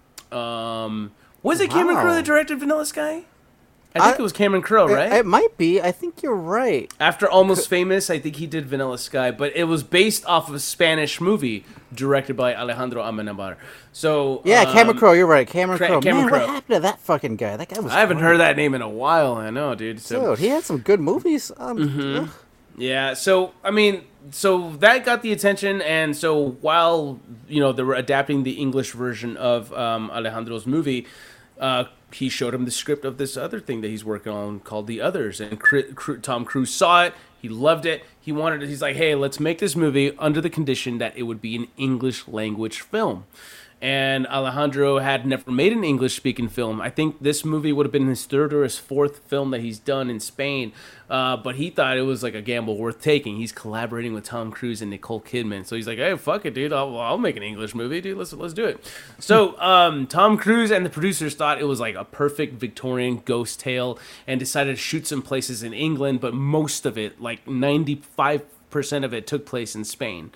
Was it Cameron Wow. Crowe that directed Vanilla Sky? I think it was Cameron Crowe, right? It might be. I think you're right. After Almost Famous, I think he did Vanilla Sky, but it was based off of a Spanish movie directed by Alejandro Amenabar. So Yeah, Cameron Crowe. You're right. Cameron Crowe. Cameron Man, Crowe. what happened to that fucking guy? That guy was. I haven't great. heard that name in a while. I know, dude. So Dude, he had some good movies. Ugh. yeah, so I mean, so that got the attention, and so while they were adapting the English version of Alejandro's movie, he showed him the script of this other thing that he's working on called The Others, and Tom Cruise saw it. He loved it. He wanted it. He's like, hey, let's make this movie under the condition that it would be an English language film. And Alejandro had never made an English-speaking film. I think this movie would have been his third or his fourth film that he's done in Spain. But he thought it was like a gamble worth taking. He's collaborating with Tom Cruise and Nicole Kidman. So he's like, hey, fuck it, dude. I'll make an English movie, dude. Let's do it. So Tom Cruise and the producers thought it was like a perfect Victorian ghost tale and decided to shoot some places in England. But most of it, like 95% of it, took place in Spain.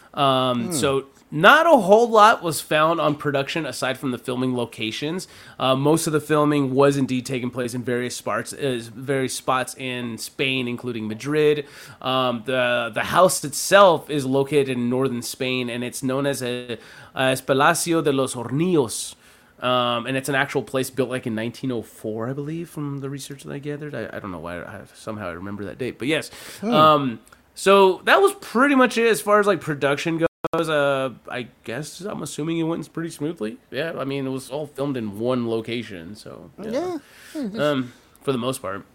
So not a whole lot was found on production aside from the filming locations. Most of the filming was indeed taking place in various spots in Spain, including Madrid. The house itself is located in northern Spain, and it's known as Palacio de los Hornillos. And it's an actual place built like in 1904, I believe, from the research that I gathered. I don't know why somehow I remember that date, but yes. So that was pretty much it as far as like production goes. I guess I'm assuming it went pretty smoothly. Yeah, I mean it was all filmed in one location, so Yeah. for the most part.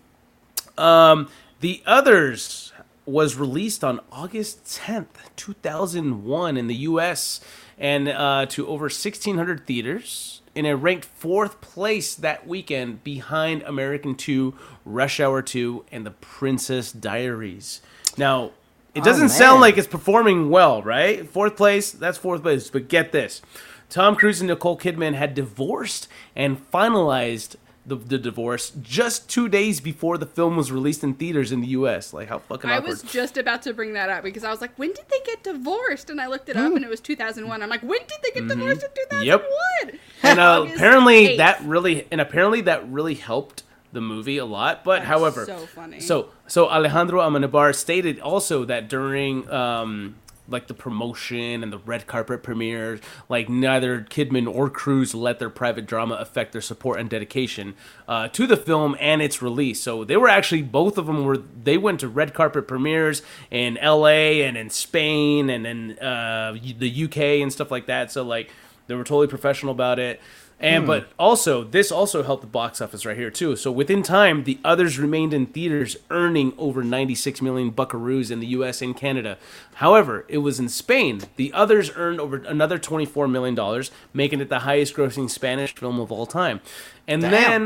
The Others was released on August 10th, 2001 in the U.S. and to over 1,600 theaters, and it ranked 4th place that weekend behind American 2, Rush Hour 2, and The Princess Diaries. Now, it doesn't sound man. like it's performing well, right? 4th place, that's 4th place. But get this. Tom Cruise and Nicole Kidman had divorced and finalized the divorce just 2 days before the film was released in theaters in the U.S. Like, how fucking I awkward. was just about to bring that up because I was like, when did they get divorced? And I looked it up and it was 2001. I'm like, when did they get divorced in 2001? Yep. And August apparently 8th. that really helped the movie a lot. But however, so funny. So Alejandro Amenabar stated also that during like the promotion and the red carpet premieres, like neither Kidman or Cruise let their private drama affect their support and dedication to the film and its release. So they were actually, both of them they went to red carpet premieres in LA and in Spain and in the UK and stuff like that. So like they were totally professional about it. And but also, this also helped the box office right here too. So within time, The Others remained in theaters, earning over 96 million buckaroos in the U.S. and Canada. However, it was in Spain. The Others earned over another $24 million, making it the highest-grossing Spanish film of all time. And Damn.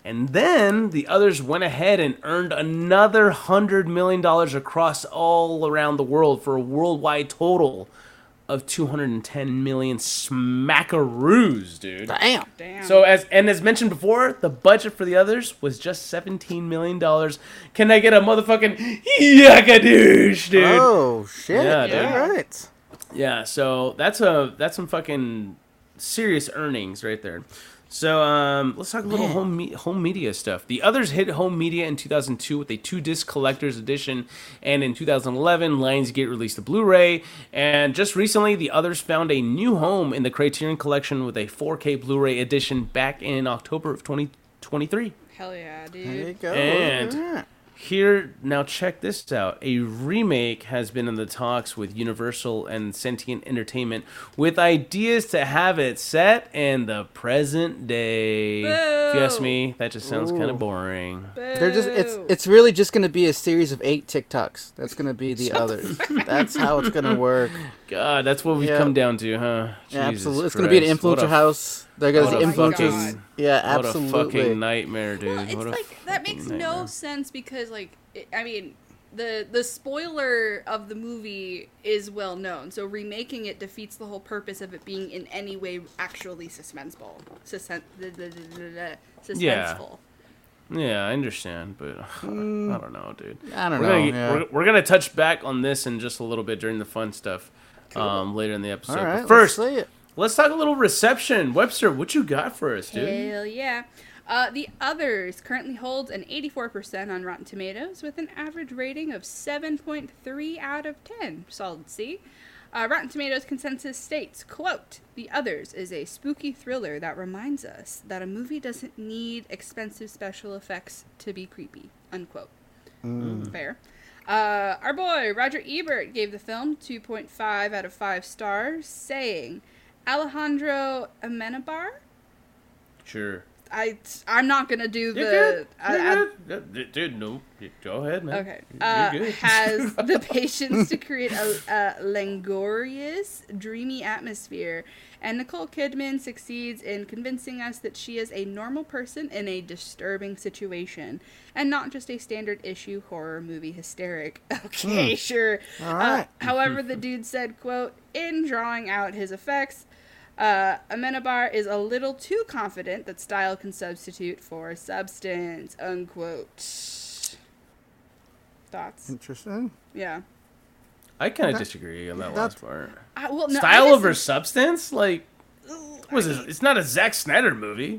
And then the others went ahead and earned another $100 million across all around the world for a worldwide total of 210 million smackaroos, dude. Damn. Damn. So as mentioned before, the budget for the others was just $17 million. Can I get a motherfucking yakadoosh, dude? Oh shit! Yeah, dude. All right. Yeah, so that's some fucking serious earnings right there. So let's talk a little home media stuff. The others hit home media in 2002 with a 2-disc collector's edition, and in 2011, Lionsgate released a Blu-ray. And just recently, the others found a new home in the Criterion Collection with a 4K Blu-ray edition back in October of 2023. Hell yeah, dude. There you go. And Yeah. here, now check this out. A remake has been in the talks with Universal and Sentient Entertainment with ideas to have it set in the present day. If you ask me, that just sounds kind of boring. They're just it's really just gonna be a series of 8 TikToks. That's gonna be the others. That's how it's gonna work. God, that's what we've Yeah. come down to, huh? Yeah, Jesus absolutely. It's gonna be an Christ. What influencer a- house. They're gonna what be a influencers. fucking- Yeah, What absolutely. a fucking nightmare, dude. Well, it's What a like that makes fucking no nightmare. sense because, like, I mean, the spoiler of the movie is well known, so remaking it defeats the whole purpose of it being in any way actually suspenseful. Suspenseful. Yeah, I understand, but I don't know, dude. I don't We're know. gonna, yeah. we're gonna touch back on this in just a little bit during the fun stuff later in the episode. All right. But first, let's see it. let's talk a little reception. Webster, what you got for us, dude? Hell yeah. The Others currently holds an 84% on Rotten Tomatoes with an average rating of 7.3 out of 10. Solid C. Rotten Tomatoes consensus states, quote, "The Others is a spooky thriller that reminds us that a movie doesn't need expensive special effects to be creepy," unquote. Fair. Our boy Roger Ebert gave the film 2.5 out of 5 stars, saying, "Alejandro Amenabar." Sure. I'm not gonna do You're the good. Dude, no. Go ahead, man. okay. You're good. Has the patience to create a languorous, dreamy atmosphere, and Nicole Kidman succeeds in convincing us that she is a normal person in a disturbing situation, and not just a standard issue horror movie hysteric. Okay, sure. All right. However, the dude said, quote, "In drawing out his effects, Amenabar is a little too confident that style can substitute for substance," unquote. Thoughts? Interesting. Yeah. I kind of disagree on that last part. Well, no, Style I over substance? Like, was it? It's not a Zack Snyder movie.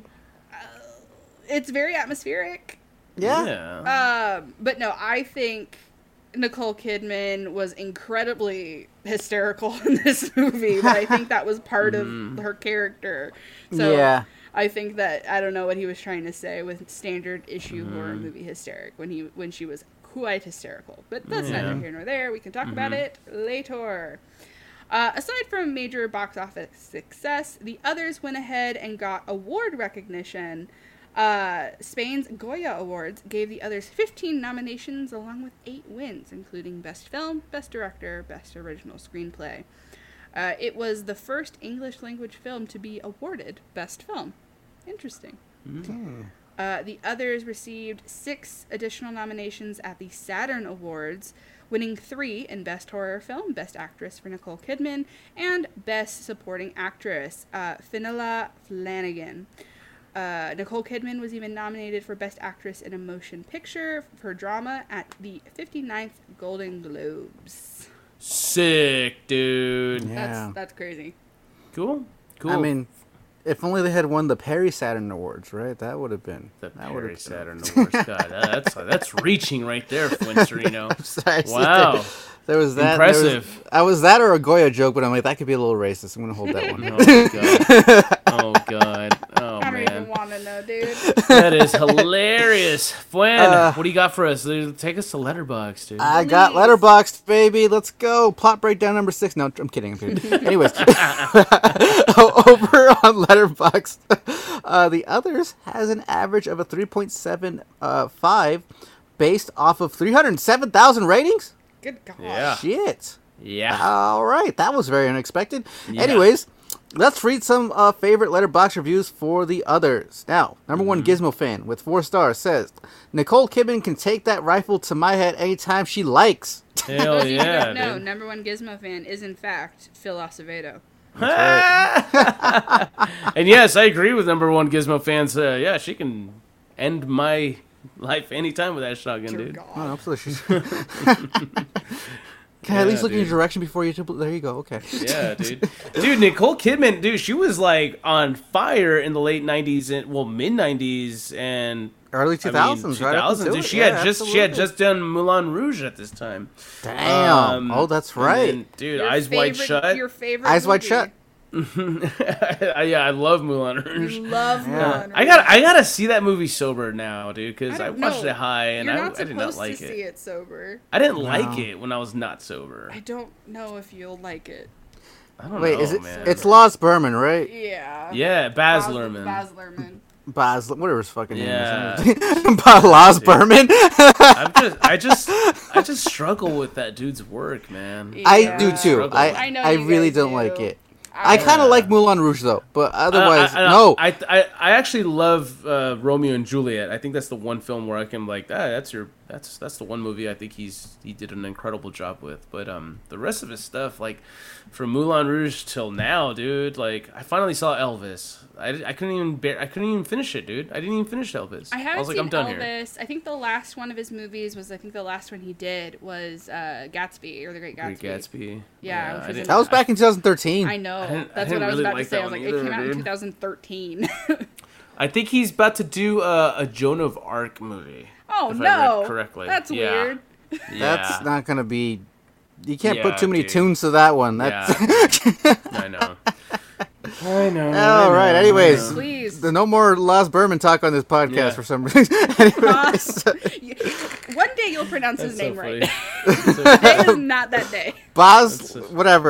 It's very atmospheric. Yeah. But no, I think Nicole Kidman was incredibly hysterical in this movie, but I think that was part of her character. So Yeah. I think that I don't know what he was trying to say with standard issue horror movie hysteric when she was quite hysterical. But that's neither here nor there. We can talk about it later. Aside from major box office success, the others went ahead and got award recognition. Spain's Goya Awards gave the others 15 nominations along with 8 wins, including Best Film, Best Director, Best Original Screenplay. It was the first English language film to be awarded Best Film. Interesting. The others received 6 additional nominations at the Saturn Awards, winning 3 in Best Horror Film, Best Actress for Nicole Kidman, and Best Supporting Actress, Finola Flanagan. Nicole Kidman was even nominated for Best Actress in a Motion Picture for drama at the 59th Golden Globes. Sick, dude. Yeah. That's crazy. Cool. Cool. I mean, if only they had won the Perry Saturn Awards, right? That would have been. the that Perry would've- Saturn Awards. God, that's reaching right there, Flincerino. Sorry, Wow. There was that. Impressive. I was that or a Goya joke, but I'm like, that could be a little racist. I'm gonna hold that one. Oh god. Oh I don't even man. want to know, dude. That is hilarious. Fuen, Uh, what do you got for us? Take us to Letterboxd, dude. I got Please. Letterboxd, baby. Let's go. Plot breakdown number 6. No, I'm kidding. I'm kidding. Anyways, over on Letterboxd, the others has an average of a 3.75 based off of 307,000 ratings. Good God. Yeah. Shit. Yeah. All right, that was very unexpected. Yeah. Anyways, Let's read some favorite letterbox reviews for the others. Now, number one Gizmo fan with 4 stars says, Nicole Kidman can take that rifle to my head anytime she likes. Hell You yeah, don't know, dude. number one Gizmo fan is in fact Phil Acevedo. And yes, I agree with number one Gizmo fans. Yeah, she can end my life anytime with that shotgun, Dear dude. God. Oh, absolutely. Can I at Yeah, least look in your dude. direction before you... There you go, okay. Yeah, dude. Dude, Nicole Kidman, dude, she was like on fire in the late 90s and mid 90s and Early 2000s, right? Up 2000s. until Dude, it, she yeah, had just done Moulin Rouge at this time. Damn. Oh, that's and right. then, dude, Your Eyes Wide favorite- Shut. Your favorite Eyes Wide movie. Shut. Yeah, I love Moulin Rouge. You love Yeah. Moulin I gotta see that movie sober now, dude, because I don't watched know. it high and You're I not did not supposed like to see it. it sober. I didn't like it when I was not sober. I don't know if you'll like it. I don't Wait, know, is it? man. It's Lost Berman, right? Yeah. Yeah, Baz Luhrmann. Baz Luhrmann. Baz, whatever his fucking Yeah. name is. Lost Berman. I just struggle with that dude's work, man. I Yeah. do too. Struggle. I know I you really guys don't do. like it. I kind of Yeah. like Moulin Rouge though, but otherwise, I no. I actually love Romeo and Juliet. I think that's the one film where I can like, that's the one movie I think he did an incredible job with. But the rest of his stuff, like from Moulin Rouge till now, dude, like I finally saw Elvis. I couldn't even finish it, dude. I didn't even finish Elvis. I haven't was like, seen I'm done Elvis. here. I think the last one of his movies was, I think the last one he did was Gatsby, or The Great Gatsby. Great Gatsby. Yeah, which I was didn't- That was back in 2013. I know. I didn't That's what I was really about like to say. I that was like, one it either, came out in dude. 2013. I think he's about to do a Joan of Arc movie. Oh, if I no. read correctly. That's Yeah. weird. That's not gonna be. You can't Yeah, put too many dude. tunes to that one. That's I know. I know. all right. Anyways, Please. no more Lost Berman talk on this podcast Yeah. for some reason. Anyways, One day you'll pronounce his That's name so right. funny. Today is not that day. Baz, whatever.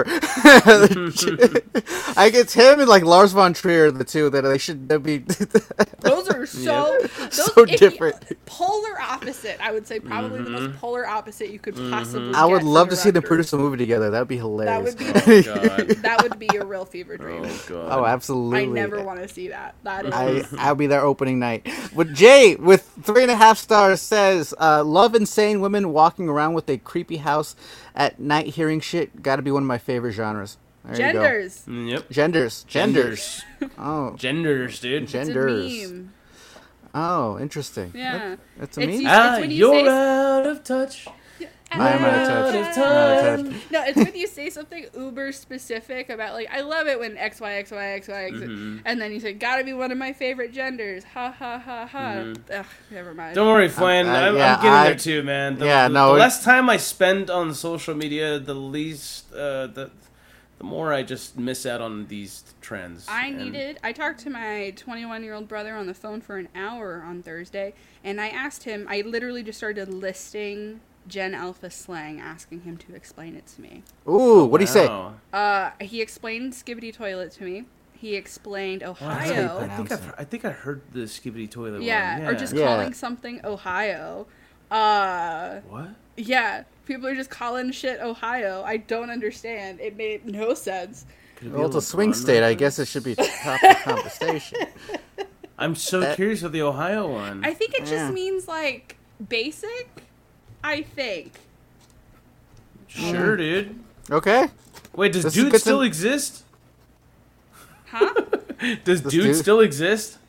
I guess him and like Lars von Trier, the two that they should be. Those are so So if you- different. polar opposite. I would say probably the most polar opposite you could possibly. I would get love for to see them directors. produce a movie together. That would be That hilarious. would be Oh, God. that would be a real fever dream. Oh, God. Oh, absolutely. I never want to see that. That is. I'll be there opening night. But Jay, with 3.5 stars, says, "Love insane women walking around with a creepy house at night, hearing shit. Got to be one of my favorite genres." There you go. Genders. Yep. Genders. Oh, Genders, dude. It's genders. a meme. Oh, interesting. Yeah. That's a It's meme. you- Ah, when you you're say- out of touch. I'm out of touch. Out of I'm out of touch. No, it's when you say something uber specific about like I love it when X Y X Y X Y X, and then you say gotta be one of my favorite genders. Ha ha ha ha. Ugh, never mind. Don't worry, Flynn. I'm getting there too, man. The no, less time I spend on social media, the least, the more I just miss out on these trends. I talked to my 21-year-old brother on the phone for an hour on Thursday, and I asked him, I literally just started listing Gen Alpha slang, asking him to explain it to me. Ooh, what do you say? Wow. He explained skibbity toilet to me. He explained I Ohio. think I heard the Skibbity Toilet Yeah, one. or just Yeah. calling something Ohio. What? Yeah, people are just calling shit Ohio. I don't understand. It made no sense. Could it be Well, it's a LeBron swing state. I reference? guess it should be top of conversation. I'm so curious of the Ohio one. I think it just Yeah. means like basic. I think. Sure, dude. Okay. Wait, does This is dude good still to- exist? Huh? Does This dude dude- still exist?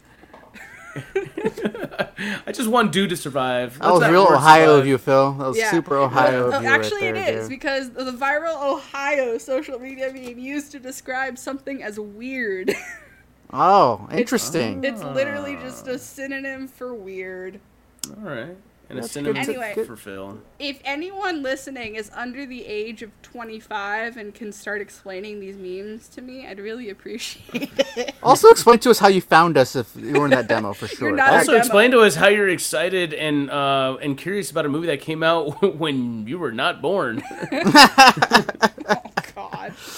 I just want dude to survive. That was What's real word Ohio survive? of you, Phil. That was Yeah. super Ohio Oh, of you actually, right it there, is dude. because the viral Ohio social media being used to describe something as weird. Oh, interesting. It's literally just a synonym for weird. All right. And a That's cinnamon good to- Anyway. for Phil. If anyone listening is under the age of 25 and can start explaining these memes to me, I'd really appreciate it. Also, explain to us how you found us if you were in that demo for sure. not Also, demo. explain to us how you're excited and curious about a movie that came out when you were not born. Oh, God.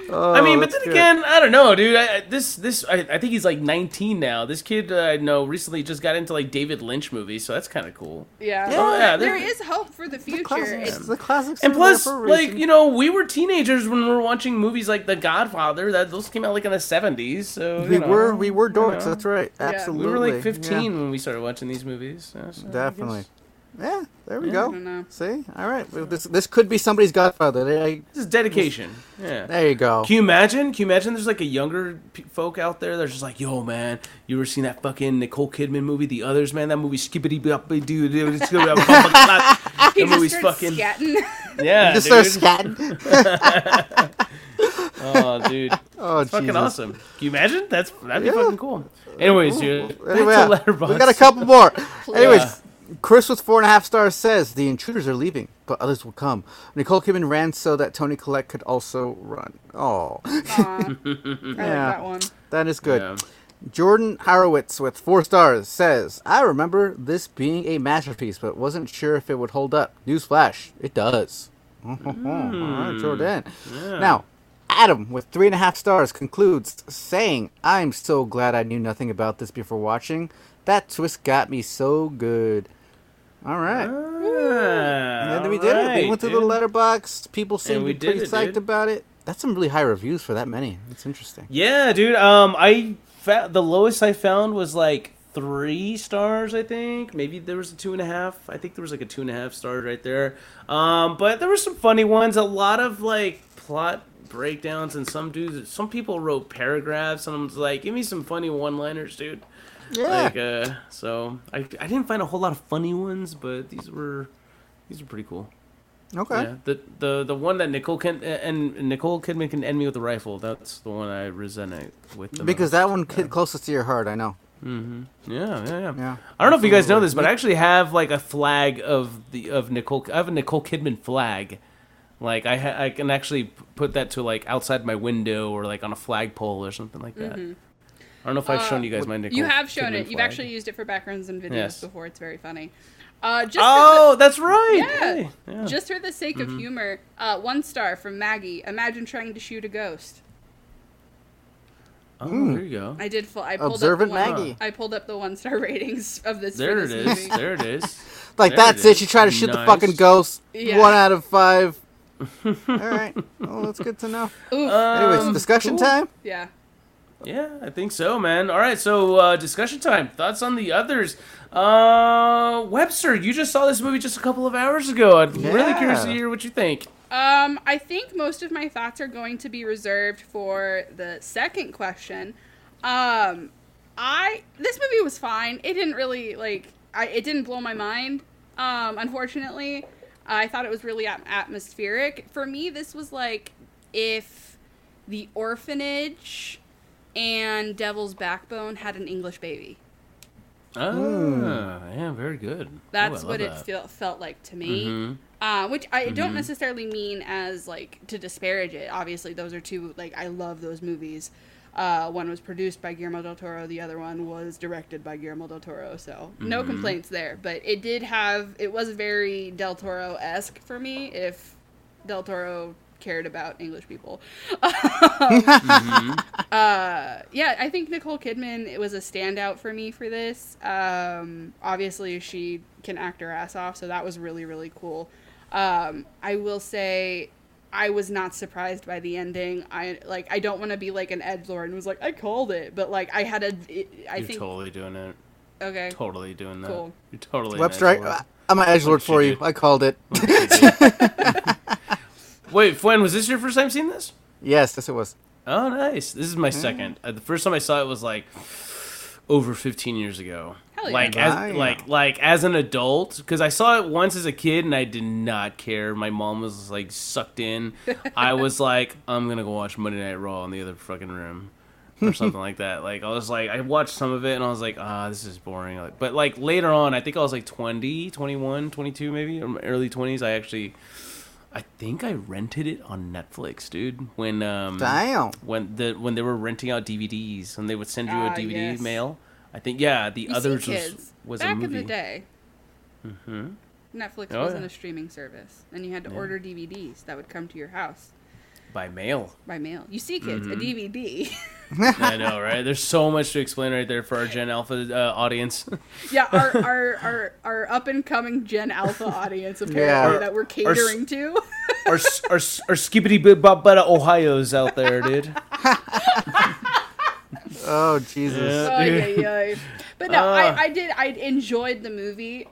I mean, but that's then good. again, I don't know, dude. I think he's like 19 now. This kid, I know, recently just got into like David Lynch movies, so that's kind of cool. Yeah. Yeah. Well, Yeah, there they're- is hope for the future. Classics, It's, the classics. And are there plus, for a like, reason. you know, we were teenagers when we were watching movies like The Godfather. Those came out like in the 70s. So we you know, were dorks. know. That's right. Yeah. Absolutely. We were like 15 Yeah, when we started watching these movies. So I definitely. guess Yeah, there we Yeah. I go. don't know. See, all right. Well, this could be somebody's Godfather. This is dedication. Yeah. There you go. Can you imagine? There's like a younger folk out there that's just like, yo, man, you ever seen that fucking Nicole Kidman movie, The Others, man? That movie skippity bop dude. It's gonna be a that He movie's just starts fucking scatting. yeah, Just dude. start scatting. Oh, dude, Oh, it's fucking Jesus. awesome. Can you imagine? That'd be Yeah. fucking cool. Anyways, dude, back Anyway, to yeah, Letterboxd. we got a couple more. Anyways, Yeah. Chris with 4.5 stars says the intruders are leaving, but others will come. Nicole Kidman ran so that Tony Collette could also run. Oh, Aw. I like that one. that is good. Yeah. Jordan Horowitz with 4 stars says, I remember this being a masterpiece, but wasn't sure if it would hold up. Newsflash, it does. All right, Jordan. Yeah. Now, Adam with 3.5 stars concludes saying, I'm so glad I knew nothing about this before watching. That twist got me so good. All right. And then we did it. We went through the letterbox. People seem to we be did pretty it, psyched dude. about it. That's some really high reviews for that many. That's interesting. Yeah, dude. The lowest I found was like 3 stars. I think maybe there was a 2.5. I think there was like a 2.5 stars right there. But there were some funny ones. A lot of like plot breakdowns, and some people wrote paragraphs. Someone's like, "Give me some funny one-liners, dude." Yeah. Like, so I didn't find a whole lot of funny ones, but these were pretty cool. Okay. Yeah, the one that Nicole Kidman can end me with a rifle. That's the one I resonate with. The Because most. that one hit closest to your heart, I know. Yeah. Yeah. I don't know if you guys know this, but I actually have like a flag of Nicole. I have a Nicole Kidman flag. Like I can actually put that to like outside my window or like on a flagpole or something like that. I don't know if I've shown you guys my Nicole. You have shown Kidman it. You've flag. actually used it for backgrounds and videos Yes. before. It's very funny. That's right. Yeah. Hey, yeah. Just for the sake of humor, 1 star from Maggie. Imagine trying to shoot a ghost. Oh, there you go. I did. I pulled Observant up the one, Maggie. I pulled up the 1-star ratings of this. There for it this is. Movie. There it is. Like, There that's it it. is. She tried to shoot the Nice. fucking ghost. Yeah. 1 out of 5. All right. Well, that's good to know. Oof. Anyways, discussion cool. time? Yeah. Yeah, I think so, man. All right, so discussion time. Thoughts on the others? Webster, you just saw this movie just a couple of hours ago. I'm really curious to Yeah. hear what you think. I think most of my thoughts are going to be reserved for the second question. This movie was fine. It didn't really it didn't blow my mind. Unfortunately, I thought it was really atmospheric. For me, this was like if The Orphanage and Devil's Backbone had an English baby. Yeah, very good. That's Ooh, I what love it that. felt like to me. Mhm. Which I don't necessarily mean as like to disparage it. Obviously, those are two I love those movies. One was produced by Guillermo del Toro. The other one was directed by Guillermo del Toro. So no complaints there. But it was very Del Toro-esque for me. If Del Toro cared about English people. Yeah, I think Nicole Kidman, it was a standout for me for this. Obviously, she can act her ass off, so that was really, really cool. I will say I was not surprised by the ending. I don't want to be like an edgelord and was like, I called it, but I had I You're think totally doing it. okay. Totally doing that. Cool. You're totally Webster, an edgelord. I'm an edgelord for you you. do. I called it. Wait, Fwen, was this your first time seeing this? Yes, it was. Oh, nice. This is my second. The first time I saw it was over 15 years ago. Hell yeah. As as an adult, because I saw it once as a kid and I did not care. My mom was sucked in. I was like, I'm gonna go watch Monday Night Raw in the other fucking room. Or something like that. I watched some of it and I was like, this is boring. But later on, I think I was 20, 21, 22 maybe, or early 20s. I think I rented it on Netflix, dude. When Damn. when they were renting out DVDs and they would send you a DVD yes. mail. I think the You others see, kids, was back a movie. in the day, Netflix Oh, wasn't yeah. a streaming service, and you had to order DVDs that would come to your house. By mail. by mail. You see, kids, a DVD. I know, right? There's so much to explain right there for our Gen Alpha audience. Yeah, our up and coming Gen Alpha audience apparently that we're catering to. our skippity bit bada Ohio's out there, dude. Oh Jesus! Yeah, But no, I enjoyed the movie.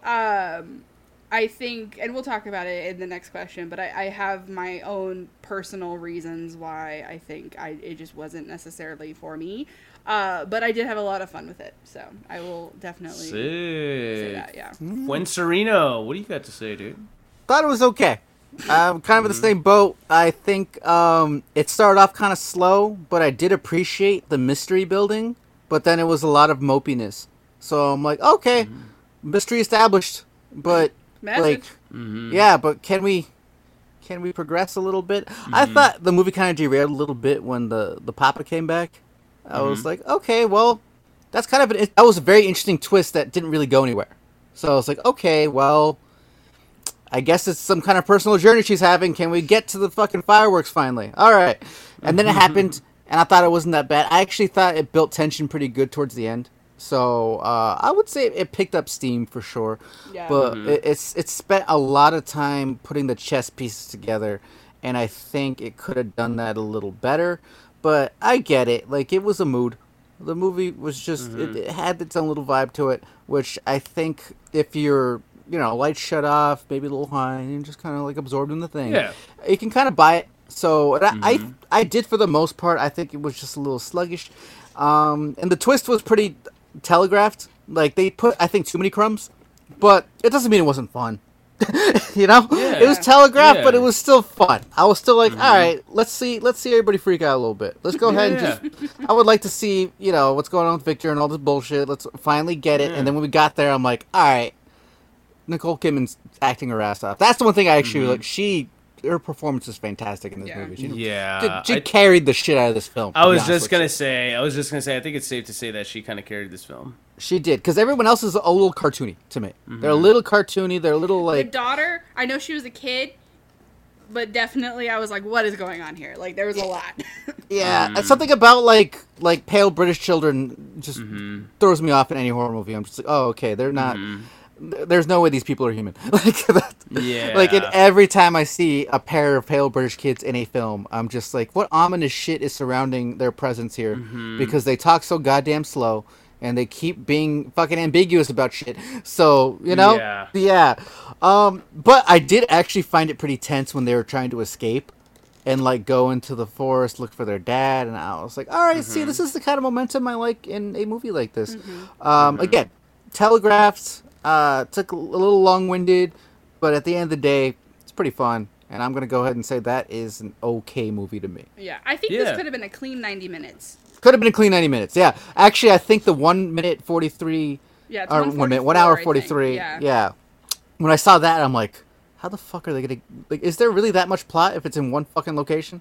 I think, and we'll talk about it in the next question, but I have my own personal reasons why I think it just wasn't necessarily for me. But I did have a lot of fun with it, so I will definitely say that, yeah. Gwen Sereno, what do you got to say, dude? Thought it was okay. Kind of in the same boat. I think it started off kind of slow, but I did appreciate the mystery building, but then it was a lot of mopiness. So I'm like, okay, mystery established, but... Message. Yeah, but can we progress a little bit? I thought the movie kind of derailed a little bit when the Papa came back. I was like, okay, well, that's kind of that was a very interesting twist that didn't really go anywhere. So I was like, okay, well, I guess it's some kind of personal journey she's having. Can we get to the fucking fireworks finally? All right, and then it happened, and I thought it wasn't that bad. I actually thought it built tension pretty good towards the end. So I would say it picked up steam for sure, but it spent a lot of time putting the chess pieces together, and I think it could have done that a little better. But I get it; like it was a mood. The movie was just it had its own little vibe to it, which I think if you're lights shut off, maybe a little high, and just kind of like absorbed in the thing, you can kind of buy it. So I did for the most part. I think it was just a little sluggish, and the twist was pretty telegraphed. Like they put, I think, too many crumbs, but it doesn't mean it wasn't fun. It was telegraphed, but it was still fun. I was still like, all right, let's see everybody freak out a little bit. Let's go ahead and just. I would like to see what's going on with Victor and all this bullshit. Let's finally get it. And then when we got there, I'm like, all right, Nicole Kidman's acting her ass off. That's the one thing I actually like. Her performance is fantastic in this movie. She carried the shit out of this film. I was just gonna say. I think it's safe to say that she kind of carried this film. She did, because everyone else is a little cartoony to me. They're a little cartoony. They're a little like. The daughter, I know she was a kid, but definitely I was like, what is going on here? Like there was a lot. Yeah, something about like pale British children just throws me off in any horror movie. I'm just like, oh, okay, they're not. There's no way these people are human. Like every time I see a pair of pale British kids in a film, I'm just like, what ominous shit is surrounding their presence here? Because they talk so goddamn slow and they keep being fucking ambiguous about shit. So yeah. But I did actually find it pretty tense when they were trying to escape and like go into the forest, look for their dad, and I was like, all right, see, this is the kind of momentum I like in a movie like this. Again, telegraphed. Took a little long-winded, but at the end of the day, it's pretty fun. And I'm going to go ahead and say that is an okay movie to me. Yeah, I think this could have been a clean 90 minutes. Could have been a clean 90 minutes, yeah. Actually, I think the 1 minute 43... Yeah, it's 1 hour 43. Yeah. When I saw that, I'm like, how the fuck are they going to... Like, is there really that much plot if it's in one fucking location?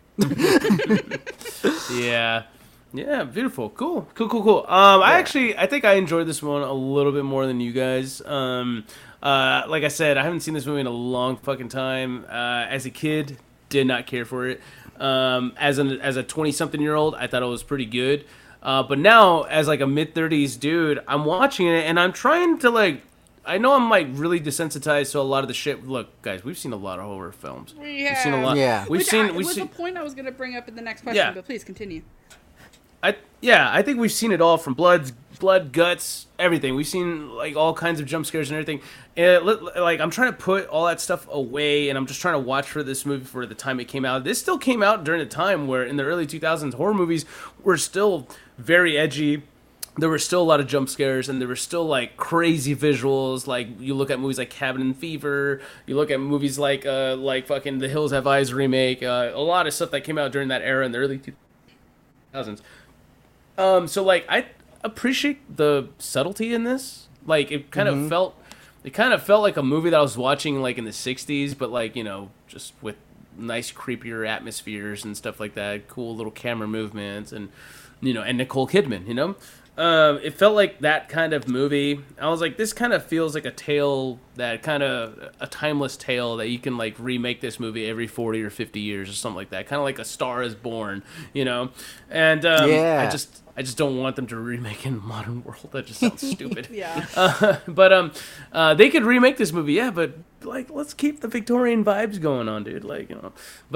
Yeah. Yeah, beautiful. Cool. I think I enjoyed this one a little bit more than you guys. Like I said, I haven't seen this movie in a long fucking time. As a kid, did not care for it. As a 20-something-year-old, I thought it was pretty good. But now, as like a mid-30s dude, I'm watching it and I'm trying to like... I know I'm like really desensitized to a lot of the shit. Look, guys, we've seen a lot of horror films. Yeah. We've seen a lot. Yeah. We've seen a point I was going to bring up in the next question, but please continue. I think we've seen it all, from blood, guts, everything. We've seen like all kinds of jump scares and everything. And like I'm trying to put all that stuff away, and I'm just trying to watch for this movie for the time it came out. This still came out during a time where in the early 2000s, horror movies were still very edgy. There were still a lot of jump scares, and there were still like crazy visuals. Like you look at movies like Cabin Fever, you look at movies like fucking The Hills Have Eyes remake. A lot of stuff that came out during that era in the early 2000s. So like I appreciate the subtlety in this. Like it kind of felt like a movie that I was watching like in the 60s, but like, just with nice creepier atmospheres and stuff like that, cool little camera movements and and Nicole Kidman, It felt like that kind of movie. I was like, this kind of feels like a tale a timeless tale that you can like remake this movie every 40 or 50 years or something like that. Kind of like A Star Is Born, you know? And Yeah. I just don't want them to remake it in the modern world. That just sounds stupid. Yeah. But they could remake this movie, yeah, but like let's keep the Victorian vibes going on, dude. Like, you know.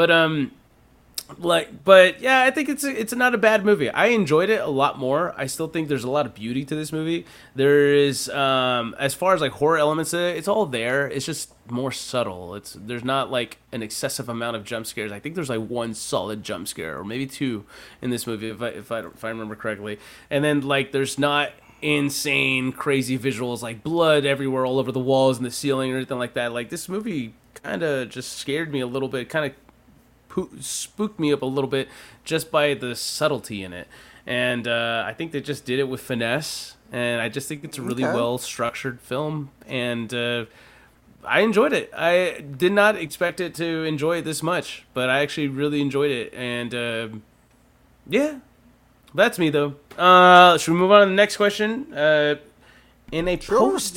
But yeah, I think it's not a bad movie. I enjoyed it a lot more. I still think there's a lot of beauty to this movie. There is, as far as like horror elements, it's all there. It's just more subtle. There's not like an excessive amount of jump scares. I think there's like one solid jump scare or maybe two in this movie if I remember correctly. And then like there's not insane crazy visuals like blood everywhere all over the walls and the ceiling or anything like that. Like this movie kind of just scared me a little bit. Kind of spooked me up a little bit just by the subtlety in it, and I think they just did it with finesse, and I just think it's a really well structured film, and I enjoyed it. I did not expect it to enjoy it this much, but I actually really enjoyed it, and yeah, that's me though. Should we move on to the next question? In a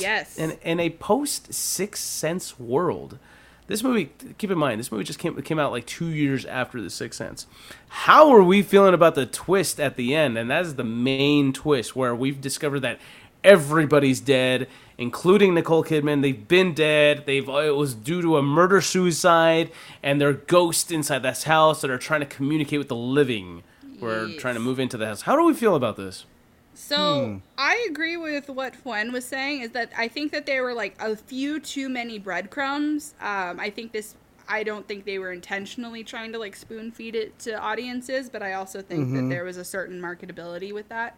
post Sixth Sense world, this movie, keep in mind, this movie just came out like 2 years after The Sixth Sense. How are we feeling about the twist at the end? And that is the main twist where we've discovered that everybody's dead, including Nicole Kidman. They've been dead. It was due to a murder-suicide, and they're ghosts inside this house that are trying to communicate with the living. We're trying to move into the house. How do we feel about this? So I agree with what Fuen was saying, is that I think that there were like a few too many breadcrumbs. I don't think they were intentionally trying to like spoon feed it to audiences, but I also think that there was a certain marketability with that.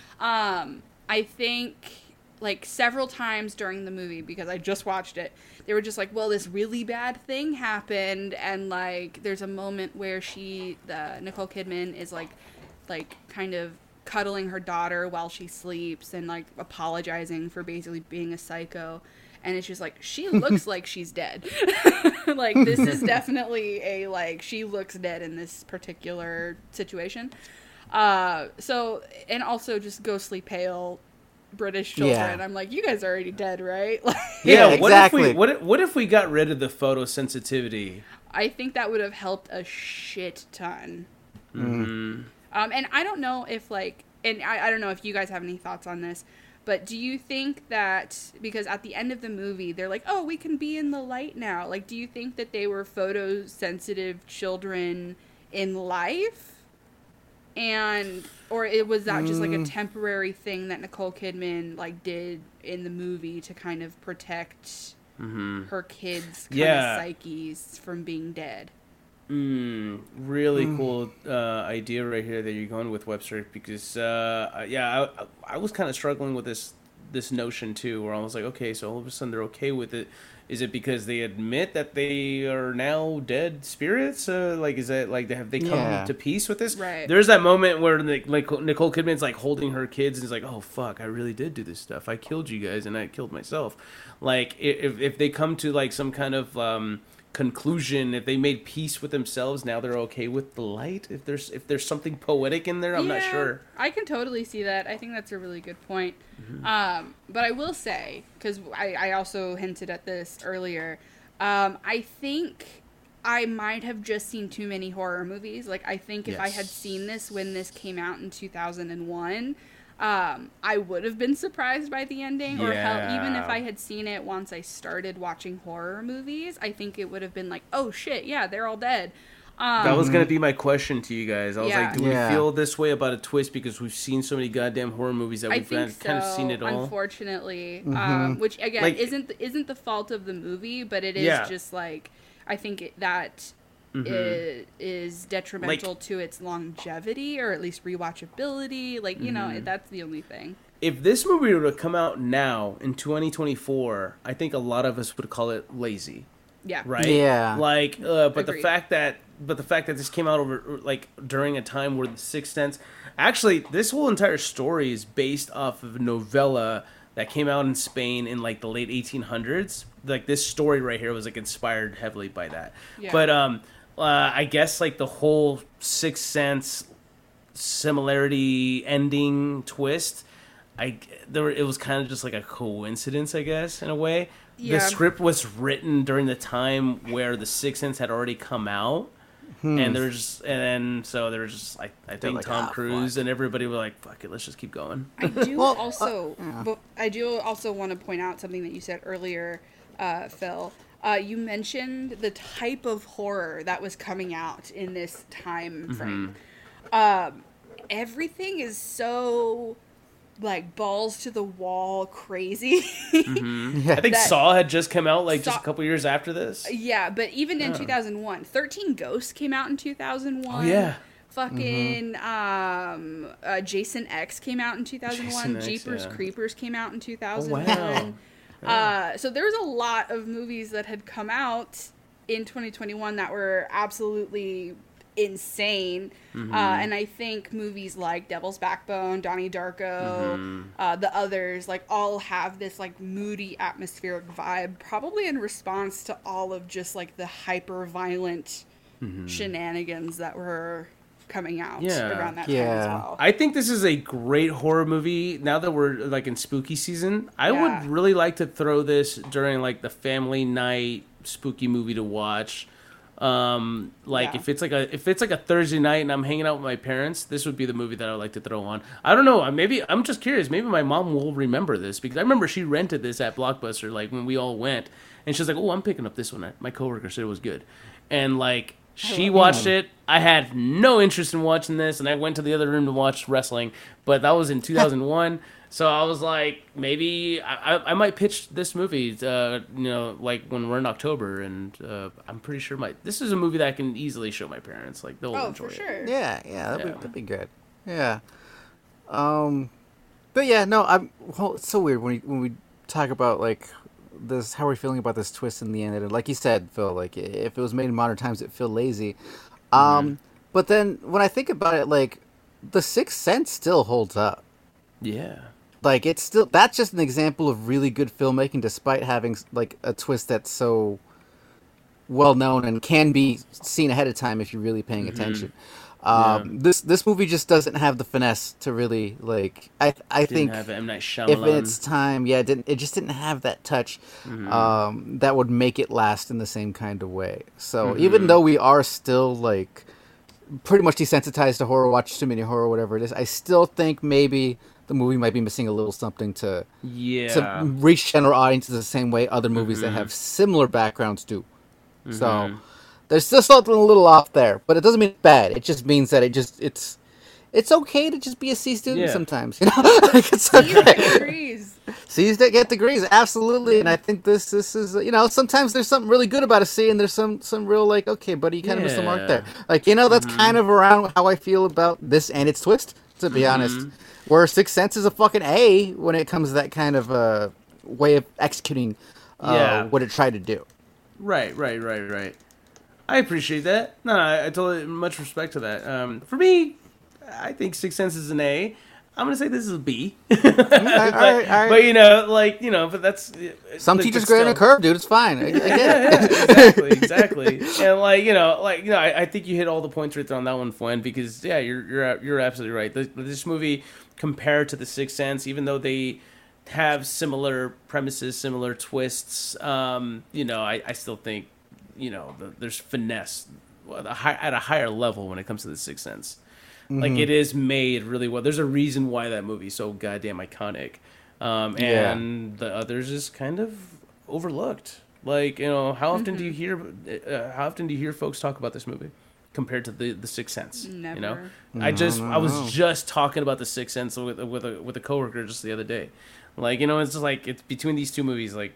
I think like several times during the movie, because I just watched it, they were just like, well, this really bad thing happened, and like there's a moment where Nicole Kidman is like kind of cuddling her daughter while she sleeps and like apologizing for basically being a psycho, and it's just like she looks like she's dead. Like this is definitely a like she looks dead in this particular situation. So, and also just ghostly pale British children. I'm like, you guys are already dead, right? Like, yeah, exactly. What if we got rid of the photosensitivity? I think that would have helped a shit ton. And I don't know if like, and I don't know if you guys have any thoughts on this, but do you think that, because at the end of the movie, they're like, oh, we can be in the light now. Like, do you think that they were photosensitive children in life? Or was that just like a temporary thing that Nicole Kidman like did in the movie to kind of protect her kids' kind of psyches from being dead? Really cool idea right here that you're going with, Webster, because I was kind of struggling with this notion too, where I was like, okay, so all of a sudden they're okay with it. Is it because they admit that they are now dead spirits? Like, is that like have they come to peace with this? Right. There's that moment where like Nicole Kidman's like holding her kids and is like, oh fuck, I really did do this stuff. I killed you guys and I killed myself. Like if they come to like some kind of conclusion, if they made peace with themselves, now they're okay with the light. If there's something poetic in there, I'm not sure. I can totally see that. I think that's a really good point. But I will say, because I also hinted at this earlier, I think I might have just seen too many horror movies. Like, I think if I had seen this when this came out in 2001, I would have been surprised by the ending, or hell, even if I had seen it once I started watching horror movies, I think it would have been like, oh shit, yeah, they're all dead. That was going to be my question to you guys. I was like, do we Yeah. feel this way about a twist because we've seen so many goddamn horror movies that I we've think kind of seen it all? Unfortunately, which again Like- isn't the fault of the movie, but it is just like, I think that is detrimental to its longevity, or at least rewatchability. Like, you know, that's the only thing. If this movie were to come out now in 2024, I think a lot of us would call it lazy. Yeah. Right? Yeah. Like, but the Agreed. fact that this came out over like during a time where The Sixth Sense, actually, this whole entire story is based off of a novella that came out in Spain in like the late 1800s. Like this story right here was like inspired heavily by that. Yeah. But I guess like the whole Sixth Sense similarity ending twist it was kind of just like a coincidence, I guess, in a way. Yeah. The script was written during the time where The Sixth Sense had already come out. And so there was just like I think like, Tom Cruise fuck. and everybody were like, "Fuck it, let's just keep going." I do Well, I do also want to point out something that you said earlier, Phil. You mentioned the type of horror that was coming out in this time frame. Everything is so like balls to the wall crazy. I think That- Saw had just come out like just a Saw- couple years after this. Yeah, but even in 2001, 13 Ghosts came out in 2001. Oh yeah. Fucking Jason X came out in 2001. Jason X, Jeepers yeah. Creepers came out in Oh 2001. wow. So there's a lot of movies that had come out in 2021 that were absolutely insane. And I think movies like Devil's Backbone, Donnie Darko, the others, like all have this like moody atmospheric vibe, probably in response to all of just like the hyper violent shenanigans that were coming out Yeah. around that time as Yeah. well. I think this is a great horror movie. Now that we're like in spooky season, I Yeah. would really like to throw this during like the family night spooky movie to watch. Yeah. If it's like a Thursday night and I'm hanging out with my parents, this would be the movie that I would like to throw on. I don't know. Maybe I'm just curious. Maybe my mom will remember this because I remember she rented this at Blockbuster like when we all went, and she was like, "Oh, I'm picking up this one." My coworker said it was good, and like she watched it. I had no interest in watching this, and I went to the other room to watch wrestling. But that was in 2001. So I was like, maybe I might pitch this movie, like when we're in October, and I'm pretty sure this is a movie that I can easily show my parents. Like they'll Oh, enjoy for it. sure. Yeah, Yeah. that'd be good. Yeah. But yeah, no, it's so weird when we talk about like this, how we're feeling about this twist in the end. And like you said, Phil, like if it was made in modern times, it'd feel lazy. But then when I think about it, like The Sixth Sense still holds up. Yeah. Like that's just an example of really good filmmaking, despite having like a twist that's so well known and can be seen ahead of time if you're really paying attention. This movie just doesn't have the finesse to really like. I Didn't think have M. Night if Shyamalan. in its time, it just didn't have that touch that would make it last in the same kind of way. So even though we are still like pretty much desensitized to horror, watch too many horror, whatever it is, I still think maybe the movie might be missing a little something to reach general audiences the same way other movies that have similar backgrounds do. So there's still something a little off there, but it doesn't mean it's bad. It just means that it's okay to just be a C student sometimes, you know? Like, it's okay. Degrees. C's that get degrees, absolutely. And I think this is sometimes there's something really good about a C, and there's some real like, okay, buddy, you kind of missed the mark there. Like, that's kind of around how I feel about this and its twist, to be honest. Where Sixth Sense is a fucking A when it comes to that kind of way of executing what it tried to do. Right. I appreciate that. No, I totally much respect to that. For me, I think Sixth Sense is an A. I'm gonna say this is a B. All right. But but that's Some but teachers still. grade on a curve, dude. It's fine. I get it. Exactly. And I think you hit all the points right there on that one, Fuen, because you're absolutely right. This movie, compared to The Sixth Sense, even though they have similar premises, similar twists, I still think there's finesse at a higher level when it comes to The Sixth Sense. Like, it is made really well. There's a reason why that movie's so goddamn iconic. And the others is kind of overlooked. Like, how often do you hear folks talk about this movie compared to the Sixth Sense? Never. I was just talking about the Sixth Sense with a coworker just the other day. Like, it's just like it's between these two movies, like,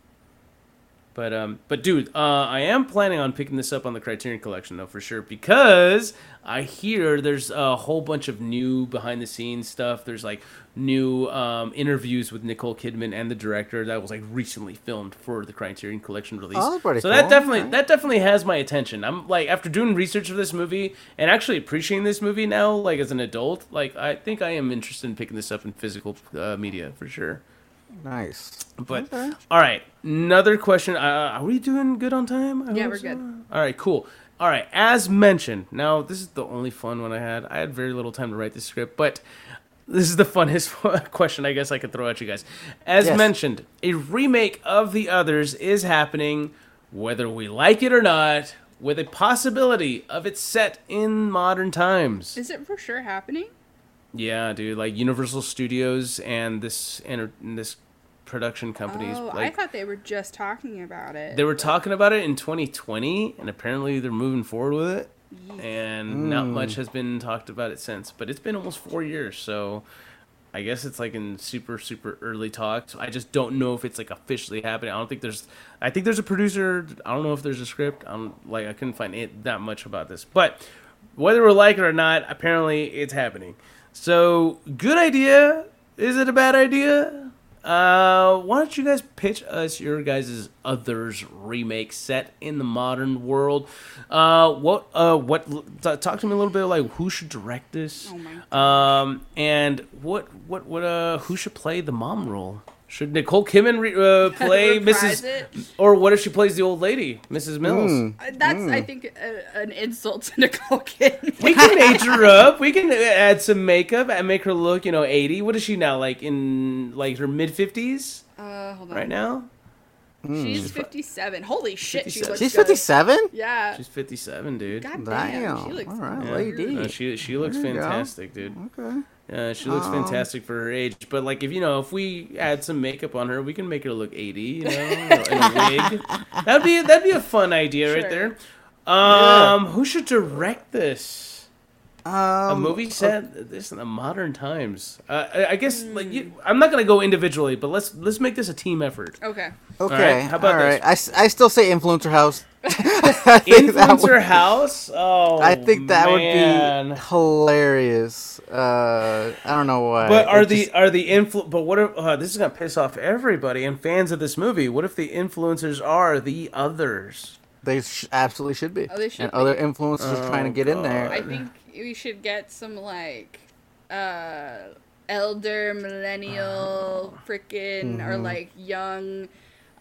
But dude, I am planning on picking this up on the Criterion Collection though, for sure, because I hear there's a whole bunch of new behind the scenes stuff. There's like new interviews with Nicole Kidman and the director that was like recently filmed for the Criterion Collection release. Oh, that's pretty so cool. that definitely has my attention. I'm like, after doing research for this movie and actually appreciating this movie now, like as an adult, like I think I am interested in picking this up in physical media for sure. Nice. But Okay. all right, another question. Are we doing good on time? Yeah, hope we're so. good. All right, cool. All right, as mentioned, now this is the only fun one I had. I had very little time to write this script, but This is the funnest question I guess I could throw at you guys. As Yes. mentioned, a remake of The Others is happening, whether we like it or not, with a possibility of it set in modern times. Is it for sure happening? Yeah, dude, like Universal Studios and this production companies. Oh, I like, thought they were just talking about it. they were talking about it in 2020, and apparently they're moving forward with it. And not much has been talked about it since. But it's been almost 4 years, so I guess it's like in super, super early talks. I just don't know if it's like officially happening. I think there's a producer. I don't know if there's a script. I couldn't find it that much about this. But whether we like it or not, apparently it's happening. So, good idea. Is it a bad idea? Why don't you guys pitch us your guys' Others remake set in the modern world? Talk to me a little bit like who should direct this? Oh my And who should play the mom role? Should Nicole Kidman play Reprise Mrs. it? Or what if she plays the old lady, Mrs. Mills? That's, I think, an insult to Nicole Kidman. We can age her up. We can add some makeup and make her look, 80. What is she now? Like in like her mid 50s Hold on. right now? She's 57. Holy shit, 57. she looks She's good. 57? Yeah. She's 57, dude. God Damn. damn. She looks All right, good. lady. She looks There you go. fantastic, dude. Okay. She looks fantastic for her age. But like if we add some makeup on her, we can make her look 80, in a wig. That'd be a fun idea right Sure. there. Who should direct this? A Um, movie set this in the modern times. I guess I'm not gonna go individually, but let's make this a team effort. Okay. Okay. How about all right. this? I still say Influencer House. I think that Influencer would- House. Oh, I think that man. would be hilarious. I don't know why. But It just- But what if this is gonna piss off everybody and fans of this movie? What if the influencers are the others? They absolutely should be. Oh, they should and be. other influencers trying to get in there. I think we should get some, elder millennial frickin' or, young,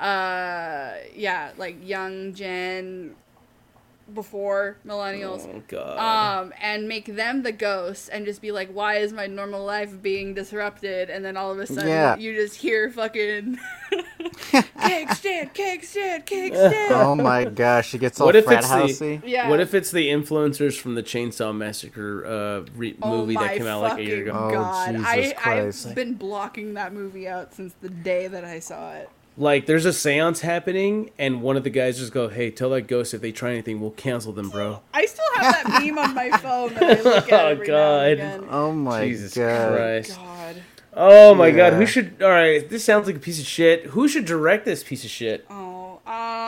young gen before millennials. Oh god. And make them the ghosts and just be like, why is my normal life being disrupted? And then all of a sudden you just hear fucking cake stand, cake stand, cake stand. Oh my gosh, she gets all What if frat it's housey. Yeah. What if it's the influencers from the Chainsaw Massacre movie that came out like a year ago? Oh, God. Jesus Christ. I've been blocking that movie out since the day that I saw it. Like there's a seance happening, and one of the guys just go, "Hey, tell that ghost if they try anything, we'll cancel them, bro." I still have that meme on my phone that I look at Oh, every God. now and again. Oh my Jesus god. Christ! God. Oh my God! Yeah. Who should? All right, this sounds like a piece of shit. Who should direct this piece of shit? Oh,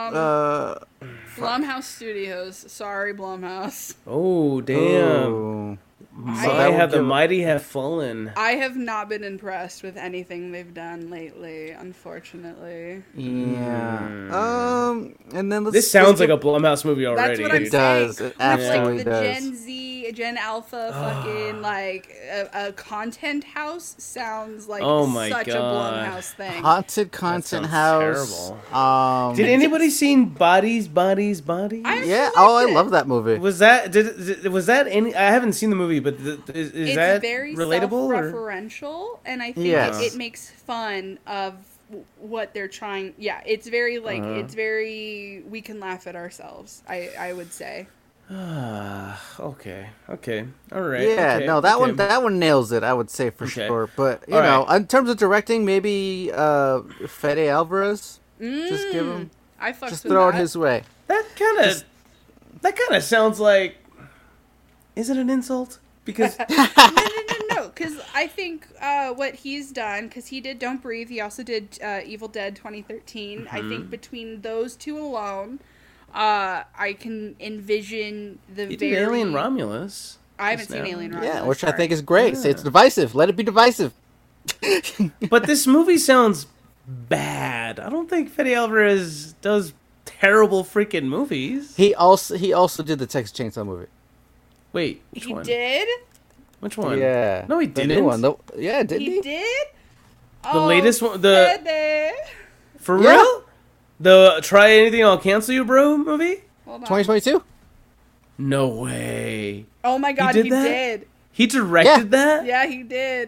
Uh, Blumhouse Studios. Sorry, Blumhouse. Oh damn! oh. My, that would have the give- mighty have fallen. I have not been impressed with anything they've done lately, unfortunately. Yeah. And then let's. This sounds like a Blumhouse movie That's already. what I'm dude. does. saying. It With, absolutely the does. Gen Z, Gen Alpha, fucking a content house sounds like Oh my such God. a Blumhouse thing. Haunted Content sounds House. terrible. Did anybody seen Bodies? I Yeah. liked Oh, I it. love that movie. Was that was that any? I haven't seen the movie, but is It's that very relatable? Or? self-referential, and I think Yes. it makes fun of what they're trying. Yeah, it's very Uh-huh. it's very we can laugh at ourselves. I would say. Okay, all right. Yeah, okay, no, that okay. one nails it. I would say for Okay. sure. But you All know, right. in terms of directing, maybe Fede Alvarez. Just give him, I fucks just with throw it that. his way. That kind of sounds like. Is it an insult? Because No, because I think what he's done, because he did Don't Breathe, he also did Evil Dead 2013. I Mm-hmm. think between those two alone, I can envision the he very. did Alien Romulus. I haven't just seen now. Alien Romulus. Yeah, which I sorry. think is great. So it's divisive. Let it be divisive. But this movie sounds bad. I don't think Fede Alvarez does terrible freaking movies. He also did the Texas Chainsaw movie. Wait, which He one? did. Which one? Yeah. No, he The didn't. new one. Yeah, didn't He he? did. The latest one. The Fede. for Yeah. real? The Try Anything I'll Cancel You Bro movie? Hold on. 2022. No way. Oh my god, did he that? did. He directed Yeah. that? Yeah, he did.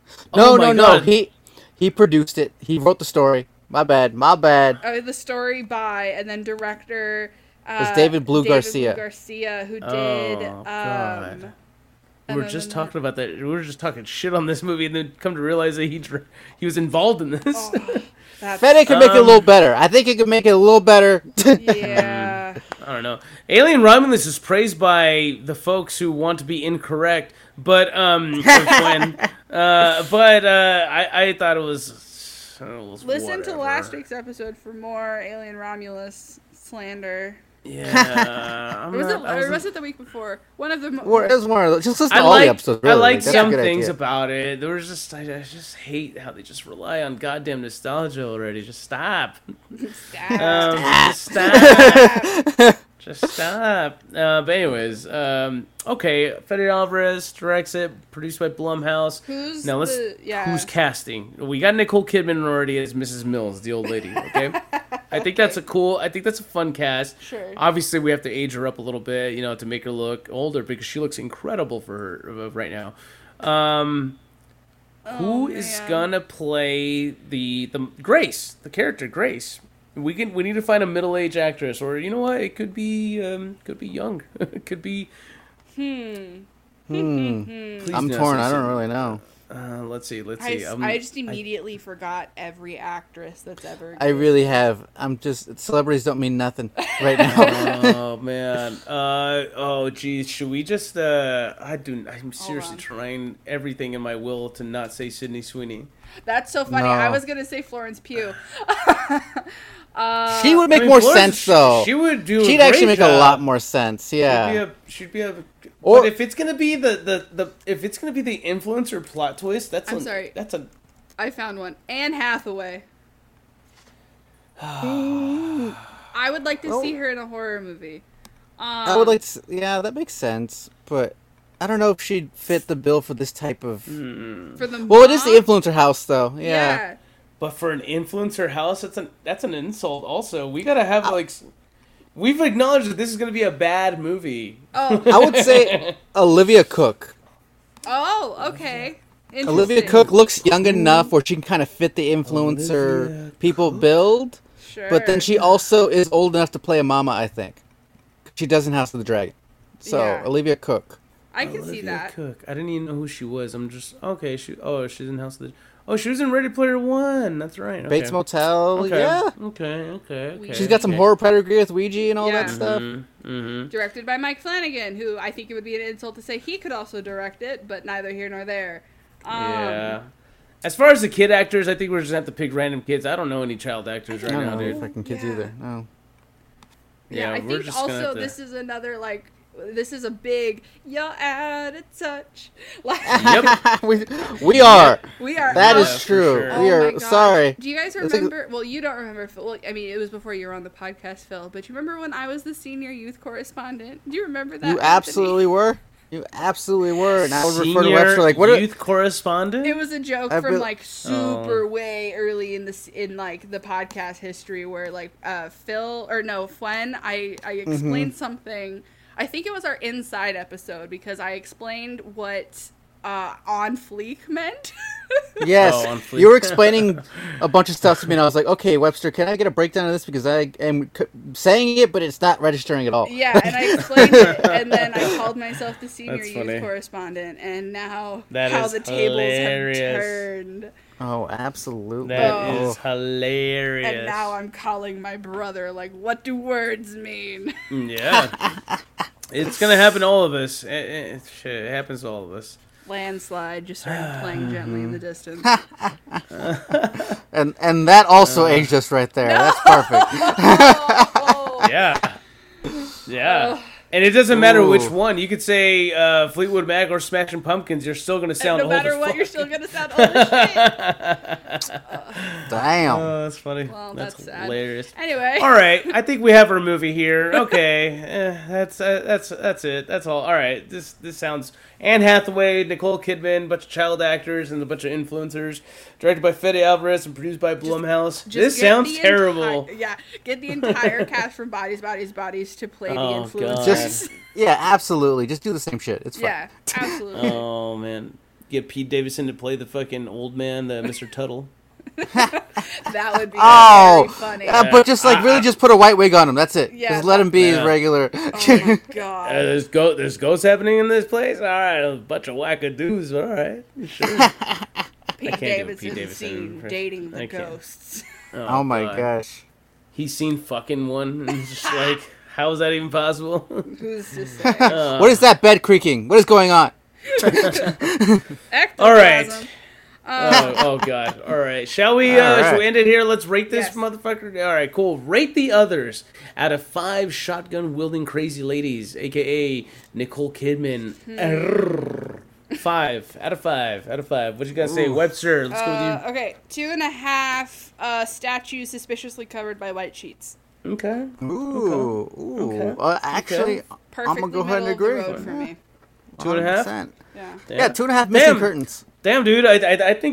No, Oh my no. God. He produced it. He wrote the story. My bad. The story by and then director It's David Blue Garcia. Garcia, who did Oh, God. We and were then just the- talking about that. We were just talking shit on this movie, and then come to realize that he was involved in this. Oh, that's, Fede could make it a little better. I think it could make it a little better. yeah. I don't know. Alien Romulus is praised by the folks who want to be incorrect, but I thought it was. Listen to whatever. last week's episode for more Alien Romulus slander. Yeah, I'm Or was, not- I or wasn't- was it the week before? One of them. Or it was more. Just listen I to all the like episodes. I Really. like That's a some good things idea. about it. There was just I just hate how they just rely on goddamn nostalgia already. Just stop. Just stop. Just stop. But anyways, okay. Fede Alvarez directs it, produced by Blumhouse. Who's Now let's who's casting? We got Nicole Kidman already as Mrs. Mills, the old lady. Okay, I think that's a fun cast. Sure. Obviously, we have to age her up a little bit, to make her look older because she looks incredible for her right now. Who is man. gonna play the Grace, the character Grace? We need to find a middle-aged actress, or you know what? It could be young. It could be. Please I'm no, torn. so- I don't really know. Let's see. I just immediately forgot every actress that's ever. I really have. I'm just celebrities don't mean nothing right now. Oh man. Oh geez. Should we just? I'm seriously on. trying everything in my will to not say Sydney Sweeney. That's so funny. No. I was gonna say Florence Pugh. She would make I mean, more Florence, sense though. She would do. She'd a actually great make a job. lot more sense. Yeah. She'd be a. Or- But if it's gonna be the if it's gonna be the influencer plot twist, I'm sorry. That's a. I found one. Anne Hathaway. I would like to see her in a horror movie. I would like to. Yeah, that makes sense. But I don't know if she'd fit the bill for this type of. for the. Well, it is the mom? influencer house though. Yeah. Yeah. But for an influencer house, that's an insult. Also, we gotta have we've acknowledged that this is gonna be a bad movie. Oh. I would say Olivia Cook. Oh. Okay. Olivia Interesting. Cook looks young enough where she can kind of fit the influencer Olivia people build. Sure. But then she also is old enough to play a mama, I think. She does in House of the Dragon. So, Yeah. Olivia Cook. I can see Olivia that. Cook. I didn't even know who she was. I'm just okay. She's in House of the. Oh, she was in Ready Player One. That's right. Okay. Bates Motel, Okay. yeah. Okay. She's got some horror pedigree with Ouija and all Yeah. that stuff. Mm-hmm. Directed by Mike Flanagan, who I think it would be an insult to say he could also direct it, but neither here nor there. Yeah. As far as the kid actors, I think we're just gonna have to pick random kids. I don't know any child actors I right don't now, know dude. any fucking kids Yeah. either. No. Yeah, I we're think just gonna also have to- this is another this is a big you're out of touch. Like Yep. we are. we are. That out- is for true. sure. We Oh my are God. sorry. Do you guys It's like- remember? Well, you don't remember. Phil. Well, I mean, it was before you were on the podcast, Phil. But you remember when I was the senior youth correspondent? Do you remember that? You Anthony? absolutely were. You absolutely were. And I would refer to Senior Webster like, what are, youth correspondent? It was a joke I've from been- like super way early in the podcast history where Fwen, I explained something. I think it was our inside episode because I explained what on fleek meant. Yes, Oh, on Fleek. you were explaining a bunch of stuff to me, and I was like, "Okay, Webster, can I get a breakdown of this because I am saying it, but it's not registering at all." Yeah, and I explained it, and then I called myself the senior That's youth funny. correspondent, and now That how is the tables hilarious. have turned, Oh, Oh, absolutely. that is Oh. hilarious. and now I'm calling my brother like, "What do words mean?" Yeah. It's gonna happen to all of us. Shit, it happens to all of us. Landslide just started playing gently in the distance. And that also aged us right there. That's perfect. Oh, Yeah. Yeah. And it doesn't matter which Ooh. one. You could say Fleetwood Mac or Smashing Pumpkins. You're still gonna sound no old matter as what, fuck. you're still gonna sound old as shit. Damn. Oh, that's funny. Well, that's sad. hilarious. Anyway, All right, I think we have our movie here. Okay, that's it. That's all. All right, this sounds. Anne Hathaway, Nicole Kidman, bunch of child actors, and a bunch of influencers. Directed by Fede Alvarez and produced by Blumhouse. just This get sounds the terrible. get the entire cast from Bodies to play the Oh, influencers. God. Just yeah, absolutely. Just do the same shit. It's fine. Yeah, absolutely. Oh man, get Pete Davidson to play the fucking old man, the Mr. Tuttle. That would be Oh, very funny. but just like really, just put a white wig on him. That's it. Yeah, Just let him be his yeah. regular. Oh my god. There's ghosts happening in this place. All right, a bunch of wackadoos. All right, sure. Pete can't do a Davidson Pete Davidson scene impression. dating the I can't. ghosts. Oh my God. gosh. He's seen fucking one, and he's just like, how is that even possible? Who's to say? What is that bed creaking? What is going on? All right. Ectoplasm. Oh god. All right. Shall we All right. end it here? Let's rate this Yes. motherfucker. All right, cool. Rate The Others out of 5 shotgun wielding crazy ladies, aka Nicole Kidman. 5 out of 5 out of 5. What you gotta say, Ooh. Webster? Let's go with Okay, 2.5 statues suspiciously covered by white sheets. you. Okay. Ooh, ooh. Okay. Actually, I'm Perfectly gonna go ahead and middle of the agree. road for me. 2.5. 100%. Yeah. Yeah, 2.5 missing Damn. curtains. Damn, dude, I think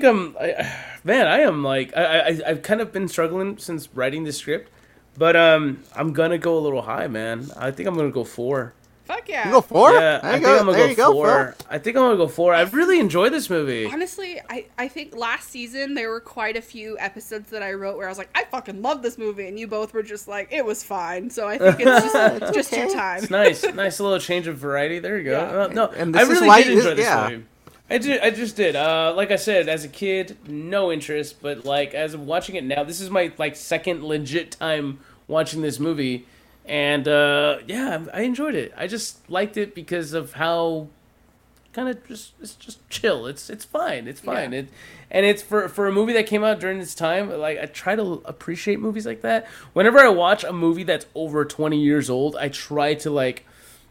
I am like, I've kind of been struggling since writing this script, but I'm gonna go a little high, man. I think I'm gonna go 4. Fuck yeah. You go 4? Yeah, There I you think go. I'm gonna There go you go, 4. I think I'm gonna go 4. I really enjoyed this movie. Honestly, I think last season there were quite a few episodes that I wrote where I was like, I fucking love this movie, and you both were just like, it was fine. So I think it's just your time. It's nice little change of variety. There you go. Yeah. No, And I this is really why did enjoy this yeah. movie. I just did. Like I said, as a kid, no interest, but like as I'm watching it now, this is my like second legit time watching this movie, and yeah, I enjoyed it. I just liked it because of how kind of it's just chill. It's fine. It's fine. Yeah. And it's for a movie that came out during this time. Like I try to appreciate movies like that. Whenever I watch a movie that's over 20 years old, I try to like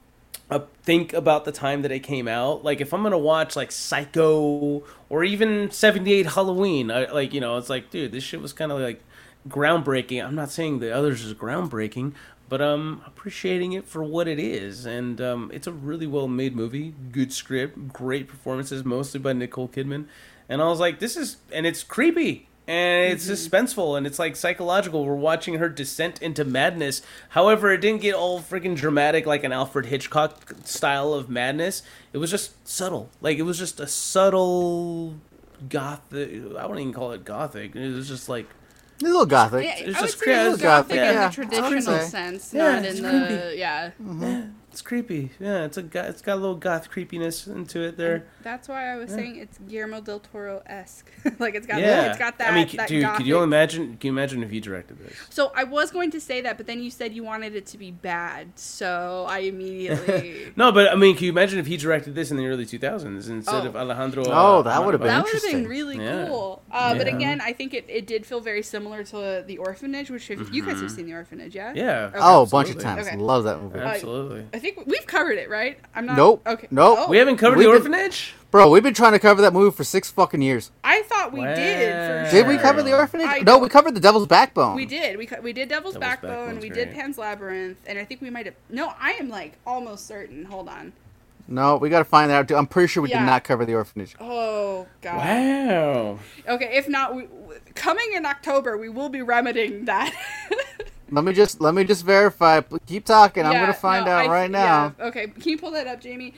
think about the time that it came out. Like if I'm gonna watch like Psycho or even 78 Halloween, it's like, dude, this shit was kind of like groundbreaking. I'm not saying The Others is groundbreaking, but I'm appreciating it for what it is. And it's a really well made movie, good script, great performances, mostly by Nicole Kidman. And I was like, and it's creepy. And it's suspenseful, and it's like psychological. We're watching her descent into madness. However, it didn't get all freaking dramatic like an Alfred Hitchcock style of madness. It was just subtle. Like, it was just a subtle gothic. I wouldn't even call it gothic. It was just like, A little gothic. Yeah, It's I would just say it was creative. gothic Yeah. in the I would traditional say. sense, Yeah, not it's in creepy. the yeah. yeah, it's creepy. Yeah, it's got a little goth creepiness into it there. That's why I was saying it's Guillermo del Toro-esque. Like it's got that. I mean, that dude, gothic. could you imagine? Can you imagine if he directed this? So I was going to say that, but then you said you wanted it to be bad, so I immediately. No, but I mean, can you imagine if he directed this in the early 2000s instead Oh. of Alejandro? Oh, that would've been That would have been interesting. really Yeah. cool. But Yeah. again, I think it did feel very similar to The Orphanage, which if you guys have seen The Orphanage, yeah? Yeah. Oh, a bunch of absolutely. times. Okay. Love that movie. Absolutely. I think we've covered it, right? I'm not. Nope. Okay. Nope. Oh, We haven't covered We've The been- Orphanage? Bro, we've been trying to cover that movie for 6 fucking years. I thought we did. For Wow. sure. Did we cover The Orphanage? I No, don't- we covered The Devil's Backbone. We did. We did Devil's Backbone. Backbone's We did great. Pan's Labyrinth, and I think we might have. No, I am like almost certain. Hold on. No, we got to find that out. Too. I'm pretty sure we Yeah. did not cover The Orphanage. Oh God. Wow. Okay, if not, coming in October, we will be remedying that. Let me just verify. Keep talking. I'm Yeah, gonna find no, out right now. Yeah, okay, can you pull that up, Jamie?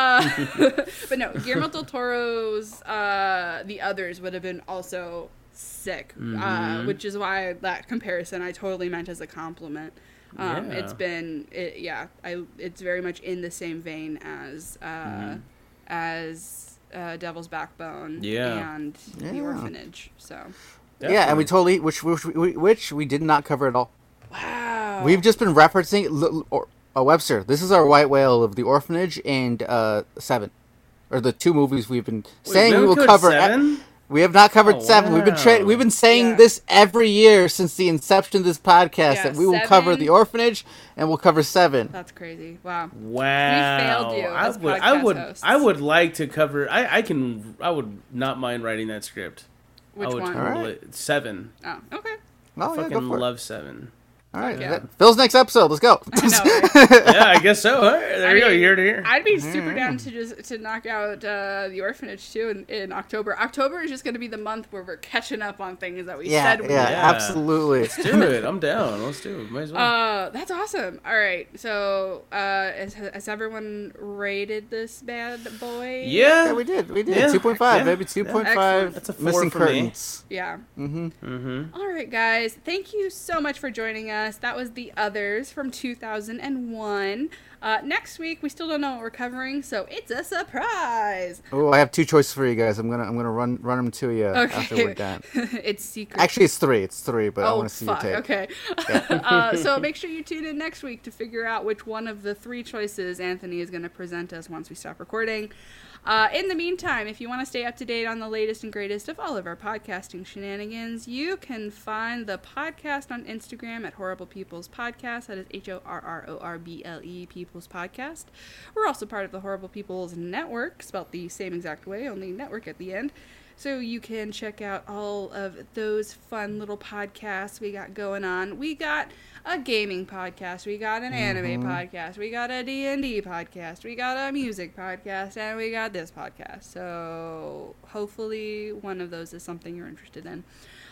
But no, Guillermo del Toro's The Others would have been also sick, which is why that comparison I totally meant as a compliment. Yeah. It's very much in the same vein as Devil's Backbone Yeah. and The Yeah. Orphanage. So Yeah, and we totally which we did not cover at all. wow, We've just been referencing Webster. This is our white whale of The Orphanage and Seven, or the 2 movies we've been saying we will cover. 7? We have not covered Oh, 7. wow. We've been saying Yeah. this every year since the inception of this podcast Yeah, that we will cover 7. The Orphanage and we'll cover 7. that's crazy. Wow. Wow. We failed you as podcast I hosts. would like to cover. I would not mind writing that script. Which I would one? totally- Alright. 7. Oh, okay. Oh yeah, Fucking go for it. love 7. All right. Yeah. Phil's next episode. Let's go. I know, right? Yeah, I guess so. All right, there you go. Here to here. I'd be super down to knock out the Orphanage too in October. October is just going to be the month where we're catching up on things that we said we would. Absolutely. Let's do it. I'm down. Let's do it. Might as well. That's awesome. All right, so has everyone rated this bad boy? Yeah, we did. Yeah. 2.5, Yeah. baby. 2.5. Excellent. That's a 4 missing for me. curtains. Yeah. Mm-hmm. All right, guys. Thank you so much for joining us. That was The Others from 2001. Next week, we still don't know what we're covering, so it's a surprise. Oh, I have 2 choices for you guys. I'm gonna run them to you after we're done. It's secret. Actually, it's 3. It's 3, but I want to see your take. Okay. So make sure you tune in next week to figure out which one of the 3 choices Anthony is going to present us once we stop recording. In the meantime, if you want to stay up to date on the latest and greatest of all of our podcasting shenanigans, you can find the podcast on Instagram at Horrible People's Podcast. That is HORRORBLE People's Podcast. We're also part of the Horrible People's Network, spelt the same exact way, only network at the end. So you can check out all of those fun little podcasts we got going on. We got a gaming podcast, we got an anime podcast, we got a D&D podcast, we got a music podcast, and we got this podcast. So hopefully one of those is something you're interested in.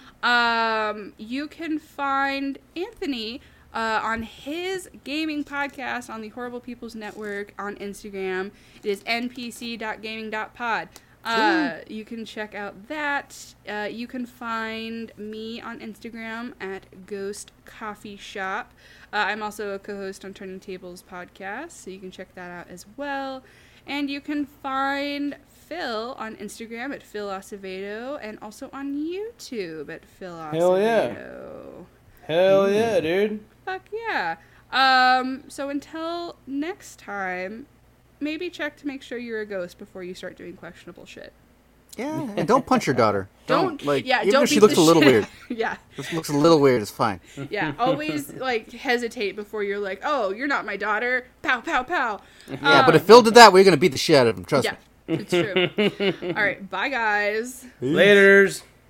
You can find Anthony on his gaming podcast on the Horrible People's Network on Instagram. It is npc.gaming.pod. You can check out that. You can find me on Instagram at Ghost Coffee Shop. I'm also a co-host on Turning Tables podcast, so you can check that out as well. And you can find Phil on Instagram at Phil Acevedo, and also on YouTube at Phil Acevedo. Hell yeah. Hell yeah, dude. Fuck yeah. So until next time, maybe check to make sure you're a ghost before you start doing questionable shit. Yeah, and don't punch your daughter. Even don't if she beat looks the a little shit weird. Yeah. If she looks a little weird, it's fine. Yeah, always hesitate before you're like, oh, you're not my daughter. Pow, pow, pow. Yeah, but if Phil did that, we're gonna beat the shit out of him. Trust me. Yeah, it's true. All right, bye guys. Laters.